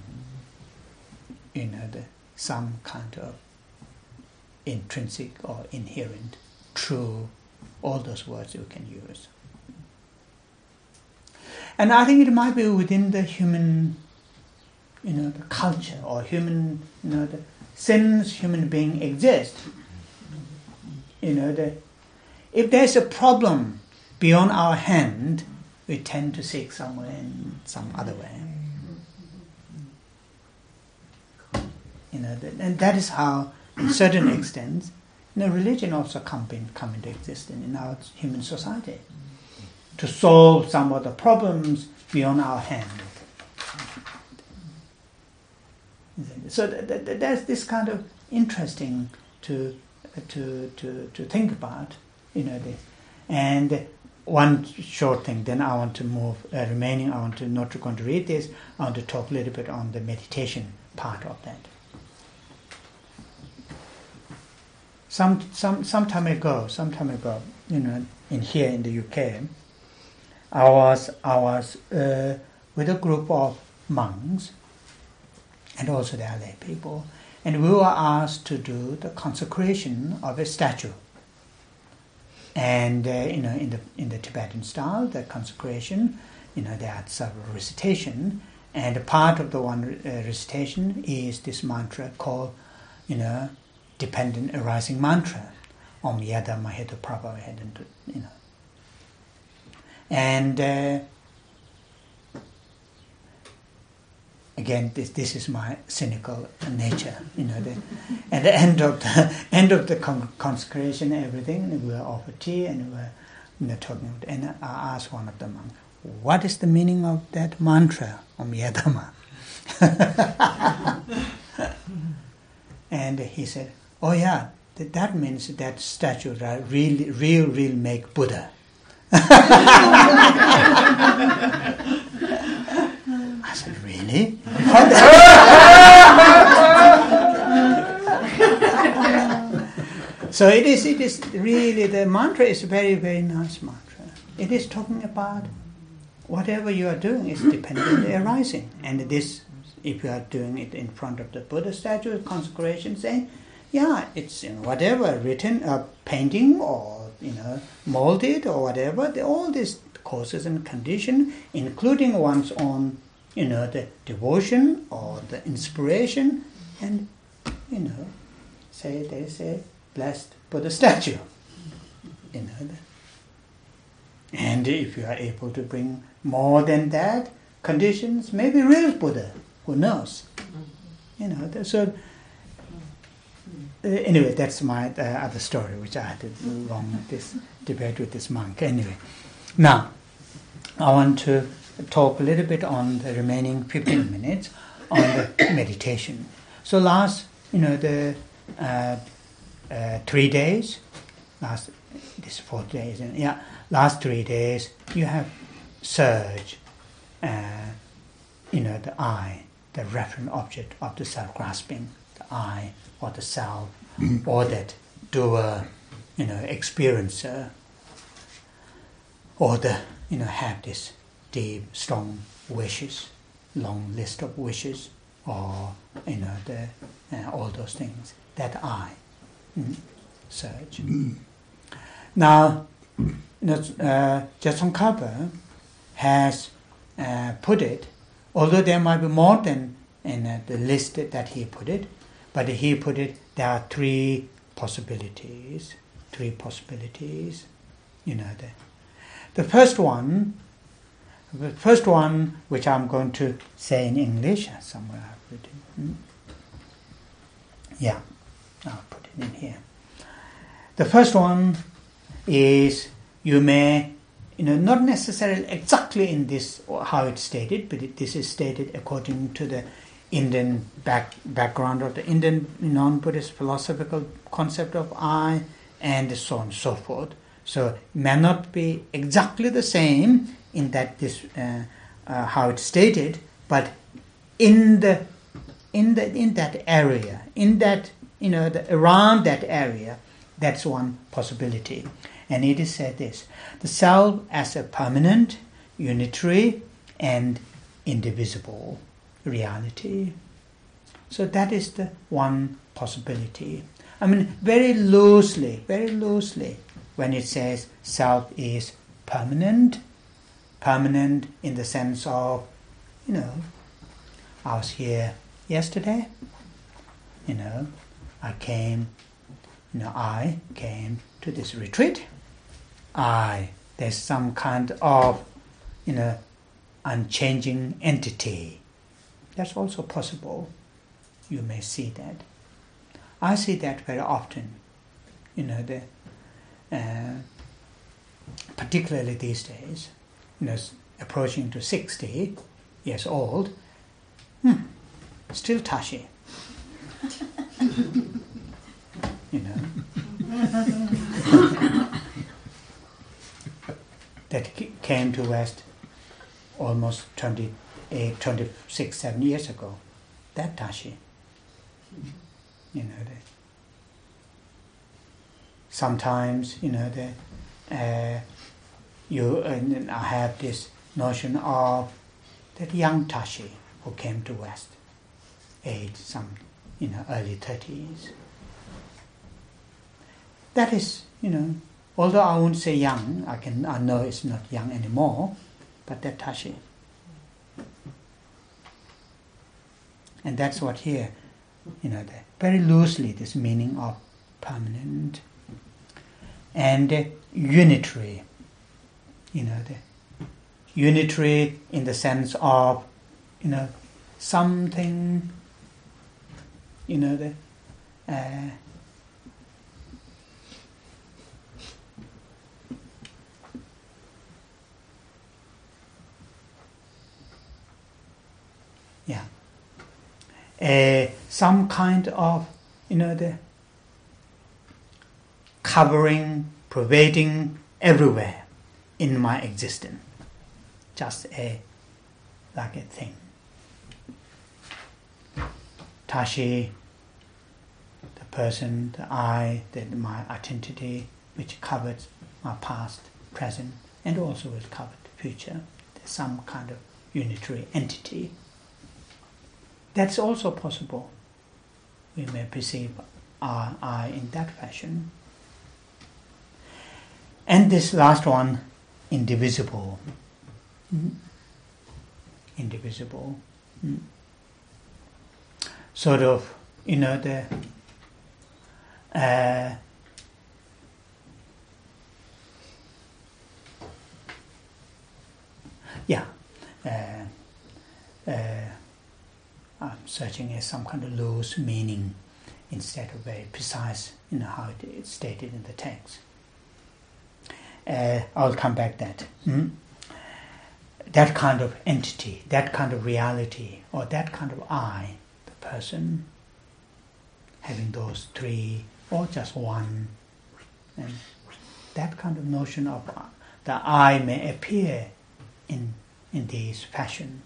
Speaker 1: some kind of intrinsic or inherent, true, all those words you can use. And I think it might be within the human, the culture or human, since human being exists, if there's a problem beyond our hand, we tend to seek somewhere in some other way. And that is how, to certain extent, religion also come into existence in our human society, to solve some of the problems beyond our hand. So there's this kind of interesting to think about, this. And one short thing, then I want to move. Remaining, I want to not going to read this. I want to talk a little bit on the meditation part of that. Some time ago, in here in the UK, I was with a group of monks, and also the lay people, and we were asked to do the consecration of a statue. And in the Tibetan style, the consecration, there are several recitation, and a part of the one recitation is this mantra called, dependent arising mantra, Om Yada Maheta Prabhava, and again, this is my cynical nature, at the end of the consecration, everything, and we were offered tea, and we were talking, and I asked one of the monks, what is the meaning of that mantra, Om Yadama? And he said, oh yeah, that means that statue that real make Buddha. I said, really? So it is really, the mantra is a very, very nice mantra. It is talking about whatever you are doing is dependently arising. And this, if you are doing it in front of the Buddha statue, consecration, saying, yeah, it's whatever, written, painting or, molded or whatever, all these causes and conditions, including one's own, the devotion or the inspiration, and, they say, blessed Buddha statue. And if you are able to bring more than that, conditions, maybe real Buddha, who knows? So anyway, that's my other story, which I had a long debate with this monk. Anyway, now I want to talk a little bit on the remaining 15 minutes on the meditation. So last, the 3 days, this 4 days, last 3 days, you have surge, the I, the referent object of the self-grasping, the I or the self, or that doer, experiencer, or the, have this deep, strong wishes, long list of wishes, or, all those things, that I, surge. Now, Tsongkhapa has put it, although there might be more than in the list that he put it, but he put it, there are three possibilities. The first one, which I'm going to say in English, somewhere I've written. I'll put it in here. The first one is, you may, not necessarily exactly in this, how it's stated, but this is stated according to the Indian background of the Indian non-Buddhist philosophical concept of I, and so on and so forth. So it may not be exactly the same in that this how it's stated, but in that area, in that around that area, That's one possibility. And it is said this: the self as a permanent, unitary, and indivisible reality. So that is the one possibility. I mean, very loosely, when it says self is permanent in the sense of, I was here yesterday, I came to this retreat. There's some kind of, unchanging entity. That's also possible. You may see that. I see that very often. Particularly these days, approaching to 60 years old, still Tashi. That came to West almost 26, 7 years ago. That Tashi. Sometimes, I have this notion of that young Tashi who came to West, age some, early 30s. That is, although I won't say young, I know it's not young anymore, but that Tashi. And that's what here, very loosely, this meaning of permanent and unitary. Unitary in the sense of, something, some kind of, the covering, pervading everywhere in my existence. Just like a thing. Tashi, the person, the I, my identity, which covers my past, present, and also will cover the future. There's some kind of unitary entity. That's also possible. We may perceive our I in that fashion. And this last one, indivisible. Indivisible. Sort of, I'm searching as some kind of loose meaning instead of very precise, how it is stated in the text. I'll come back to that. That kind of entity, that kind of reality, or that kind of I, the person, having those three, or just one, and that kind of notion of the I may appear in this fashion,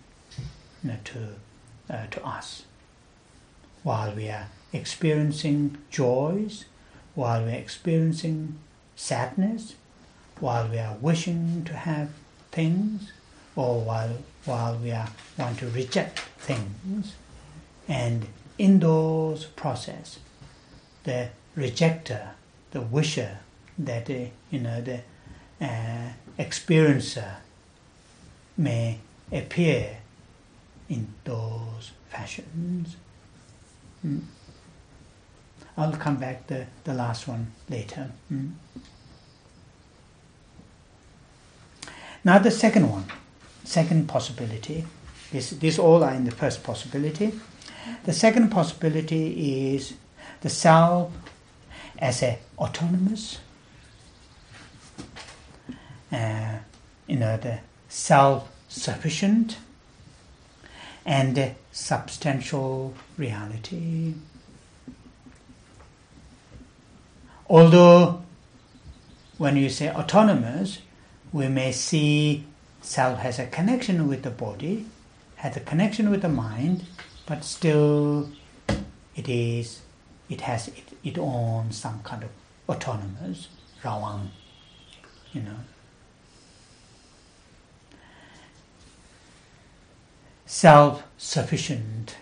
Speaker 1: to us, while we are experiencing joys, while we are experiencing sadness, while we are wishing to have things, or while we are want to reject things. And in those process, the rejecter, the wisher, that the experiencer may appear in those fashions. I'll come back to the last one later. Now the second possibility, these all are in the first possibility. The second possibility is the self as a autonomous, the self-sufficient and substantial reality. Although when you say autonomous, we may see self has a connection with the body, has a connection with the mind, but still it has its own some kind of autonomous, rawang, self-sufficient.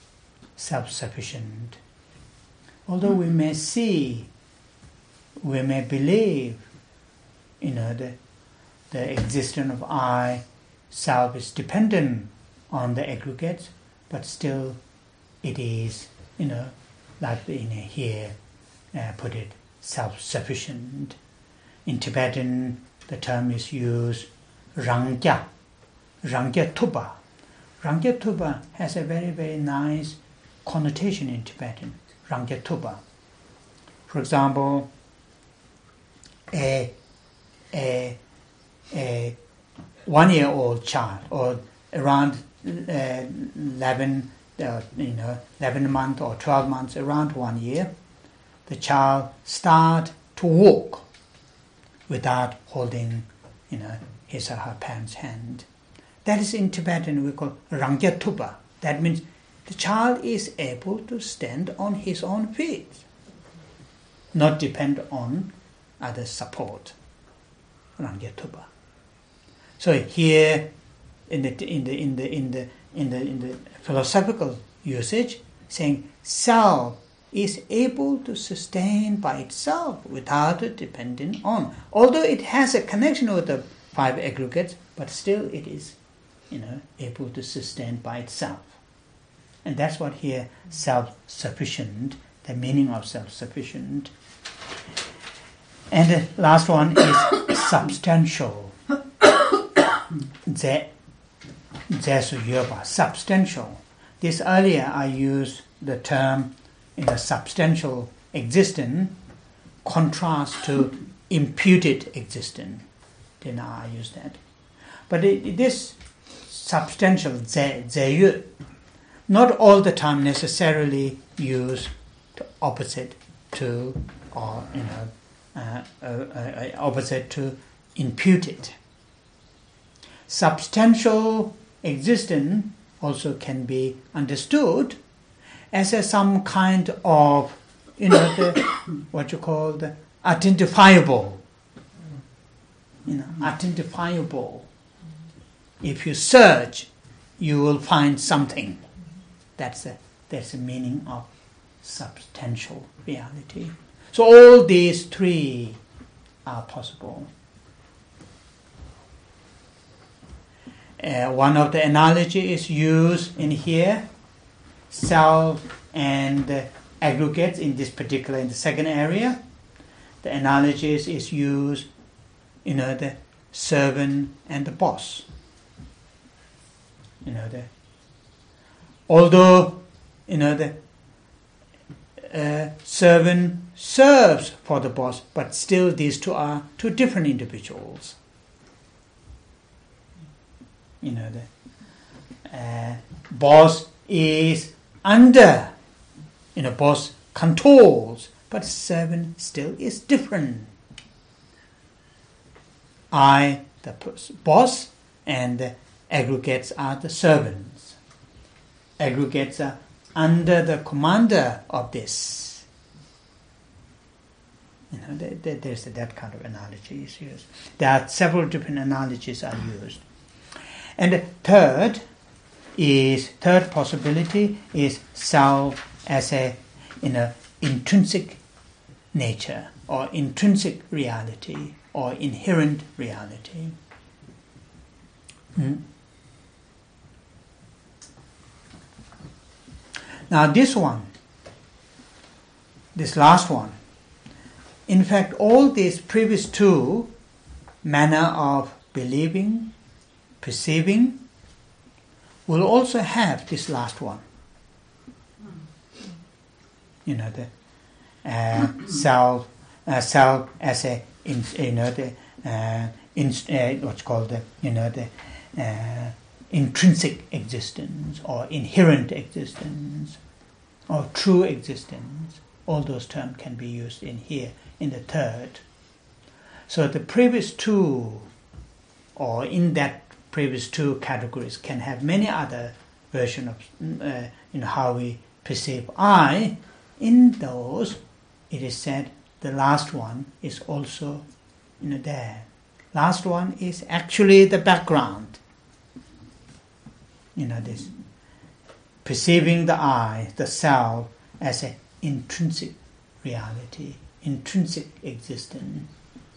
Speaker 1: Although we may see, we may believe, the existence of I, self is dependent on the aggregates, but still it is, like here put it, self-sufficient. In Tibetan, the term is used rangya tuba. Rangya tuba has a very, very nice connotation in Tibetan. Rangya tuba. For example, a 1-year-old child, or around 11 months or 12 months, around 1 year, the child start to walk without holding, his or her parent's hand. That is in Tibetan we call rangya tuba. That means the child is able to stand on his own feet, not depend on other support. Rangya tuba. So here, in the philosophical usage, saying self is able to sustain by itself without depending on. Although it has a connection with the 5 aggregates, but still it is, able to sustain by itself. And that's what here self-sufficient, the meaning of self-sufficient. And the last one is substantial. Substantial. This earlier I used the term in a substantial existence, contrast to imputed existence. Then I use that. But this substantial zeyu, not all the time necessarily used opposite to, or opposite to imputed. Substantial existence also can be understood as some kind of, what you call the identifiable. Identifiable. If you search, you will find something. That's the meaning of substantial reality. So all these 3 are possible. One of the analogy is used in here, self and aggregates in this particular, in the second area. The analogies is used, the servant and the boss. Although, the servant serves for the boss, but still these 2 are 2 different individuals. The boss is under, boss controls, but servant still is different. I, the boss, and the aggregates are the servants. Aggregates are under the commander of this. There's that kind of analogy is used. There are several different analogies are used. And the third possibility is self as a intrinsic nature, or intrinsic reality, or inherent reality. Now this last one, in fact all these previous 2 manner of believing, perceiving, will also have this last one. The self as a what's called the intrinsic existence, or inherent existence, or true existence. All those terms can be used in here in the third. So the previous 2, or in that previous 2 categories, can have many other versions of how we perceive I. In those, it is said the last one is also there. Last one is actually the background. This perceiving the I, the self, as an intrinsic reality, intrinsic existence.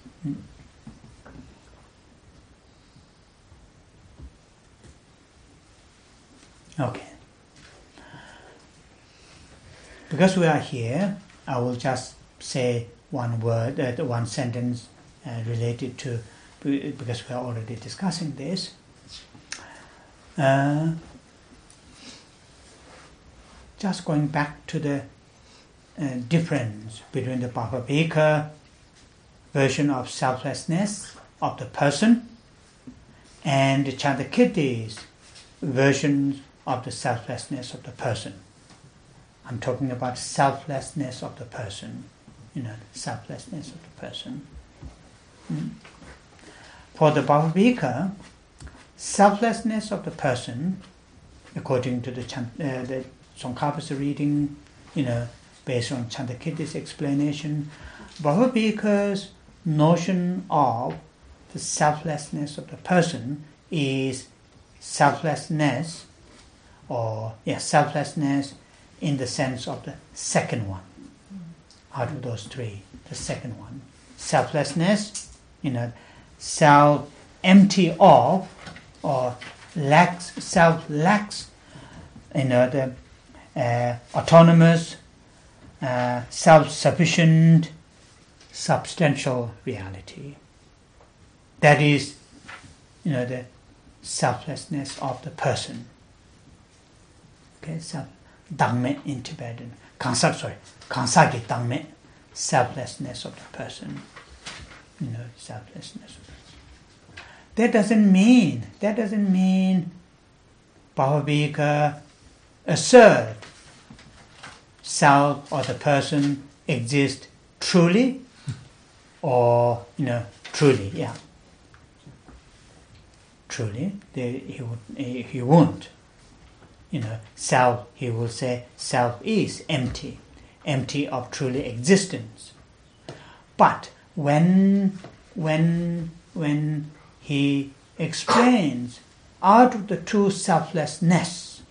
Speaker 1: Okay. Because we are here, I will just say one word, one sentence related to, because we are already discussing this. Just going back to the difference between the Bhagavad version of selflessness of the person and the Chandakirti's version of the selflessness of the person. I'm talking about selflessness of the person, selflessness of the person. For the Bhagavad selflessness of the person, according to the Tsongkhapasa reading, based on Chandakirti's explanation, Bhagavad notion of the selflessness of the person is selflessness in the sense of the second one. Out of those three, the second one. Selflessness, self empty of or lacks, self lacks, the autonomous, self-sufficient, substantial reality. That is, the selflessness of the person. Okay, Dhamme in Tibetan. Kansagi Dhamme, selflessness of the person. Selflessness of the person. That doesn't mean Bhagavad assert self or the person exists truly or truly, yeah. Truly, he won't. Self, he will say, self is empty of truly existence. But when he explains out of the true selflessness,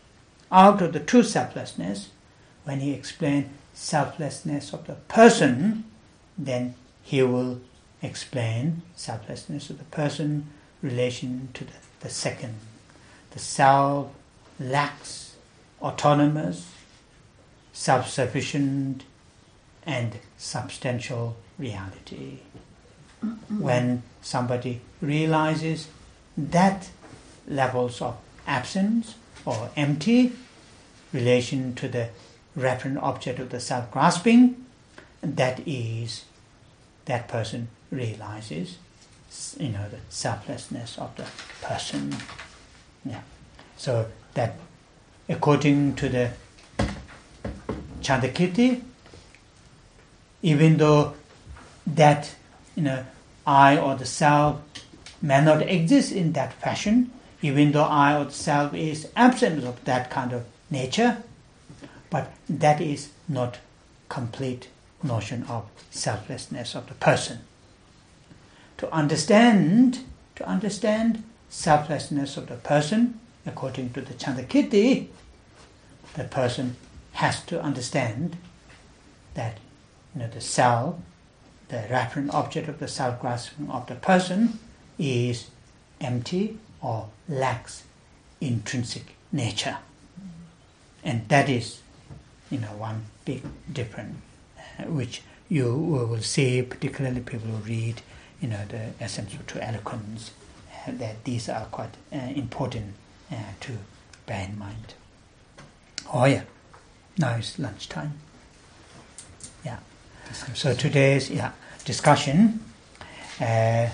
Speaker 1: when he explains selflessness of the person, then he will explain selflessness of the person relation to the second. The self lacks autonomous, self-sufficient and substantial reality. When somebody realizes that levels of absence or empty relation to the referent object of the self-grasping, that person realizes the selflessness of the person. Yeah. So that according to the Chandakirti, even though that I or the self may not exist in that fashion, even though I or the self is absent of that kind of nature, but that is not complete notion of selflessness of the person. To understand selflessness of the person, according to the Chandakirti, the person has to understand that the self, the referent object of the self-grasping of the person, is empty or lacks intrinsic nature. And that is one big difference, which you will see, particularly people who read the Essence of True Eloquence, that these are quite important to bear in mind. Oh yeah, now it's lunchtime. Yeah. So today's discussion. The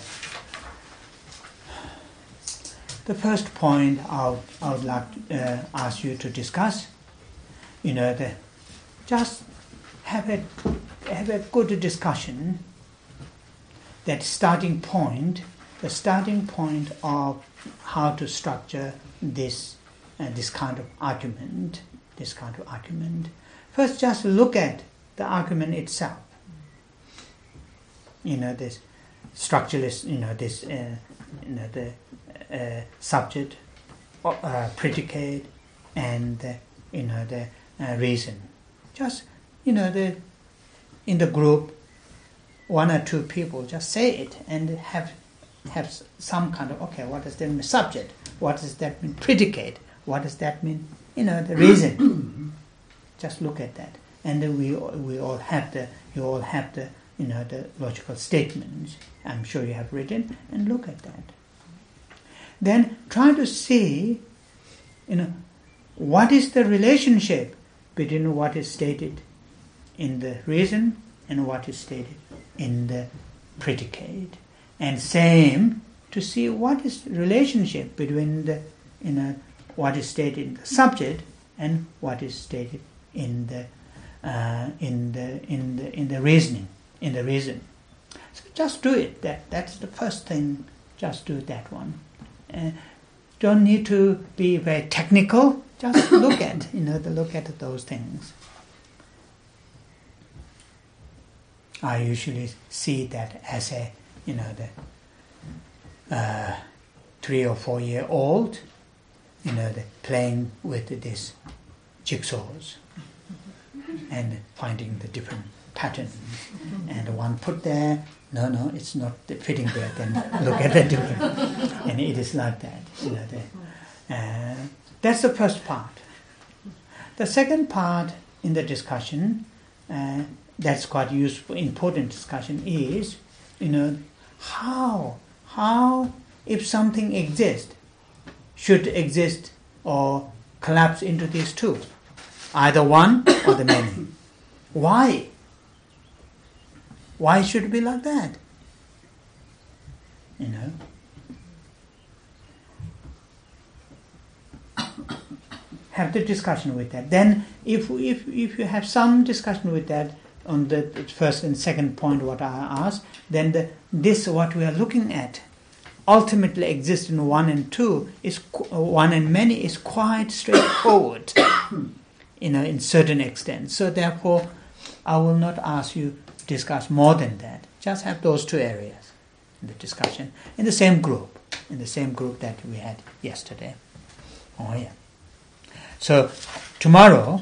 Speaker 1: first point I would like to ask you to discuss. Just have a good discussion. That the starting point of how to structure this kind of argument. First, just look at the argument itself. this structuralist, the subject, predicate, and the reason. Just in the group, one or two people just say it and have some kind of, okay, what does that mean? Subject. What does that mean? Predicate. What does that mean? The reason. Just look at that, and then we all have the the logical statements. I'm sure you have written, and look at that. Then try to see, what is the relationship between what is stated in the reason and what is stated in the predicate, and same to see what is the relationship between the what is stated in the subject and what is stated in the reasoning, in the reason. So just do it. That's the first thing. Just do that one. Don't need to be very technical. Just look at look at those things. I usually see that as a the 3 or 4 year old playing with these jigsaws and finding the different patterns, and one put there, no, it's not fitting there, then look at the different, and it is like that. That's the first part. The second part in the discussion, that's quite useful, important discussion, is how if something exists, should exist or collapse into these two, either one or the many. Why? Why should it be like that? Have the discussion with that. Then if you have some discussion with that on the first and second point what I asked, then this what we are looking at ultimately exists in one and two, is one and many, is quite straightforward in certain extent. So therefore I will not ask you to discuss more than that. Just have those two areas in the discussion in the same group that we had yesterday. Oh yeah. So tomorrow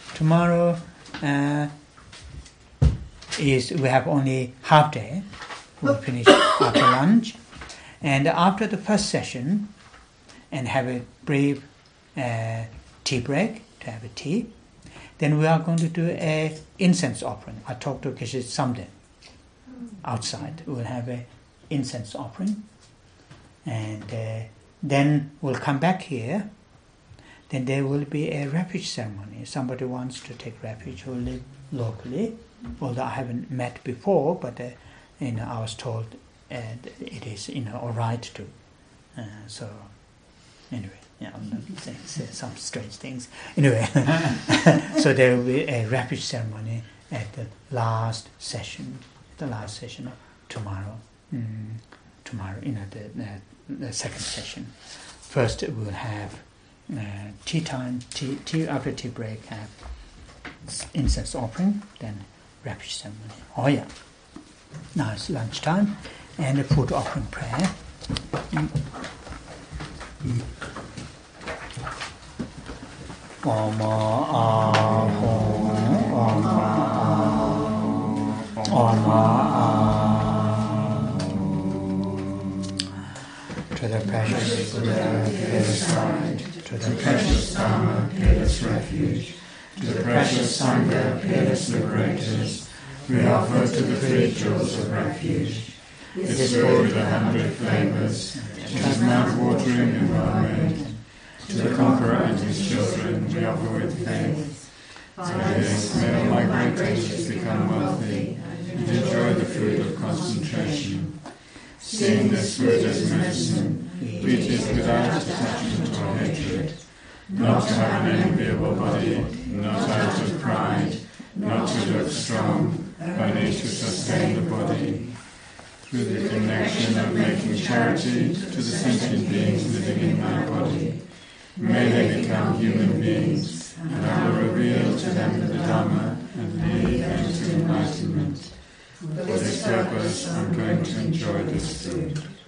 Speaker 1: is we have only half day. We'll finish after lunch, and after the first session, and have a brief tea break to have a tea. Then we are going to do a incense offering. I talked to Geshe Samden outside. We'll have a incense offering, and then we'll come back here. Then there will be a refuge ceremony. Somebody wants to take refuge who live locally, although I haven't met before, but I was told it is all right to. So anyway, I'm not saying some strange things. Anyway, so there will be a refuge ceremony at the last session of tomorrow. Tomorrow, the second session. First, we'll have tea time. Tea after tea break, have incense offering, then refuge ceremony. Oh yeah. Now it's lunchtime, and a food offering prayer. Om to the precious Buddha, fearless guide, to the precious Dharma, fearless refuge, to the precious Sangha, fearless liberators, we offer to the three jewels of refuge this food of 100 flavors, which is mouth-watering and well-made. To the conqueror and his children, we offer with faith. By this, may all my great teachers become wealthy and enjoy the fruit of concentration. Seeing this food as medicine, eat it without attachment or hatred, not to have an enviable body, not out of pride, not to look strong, only to sustain the body. Through the connection of making charity to the sentient beings living in my body, may they become human beings, and I will reveal to them the Dhamma and lead them to enlightenment.
Speaker 4: For this purpose, I'm going to enjoy this food.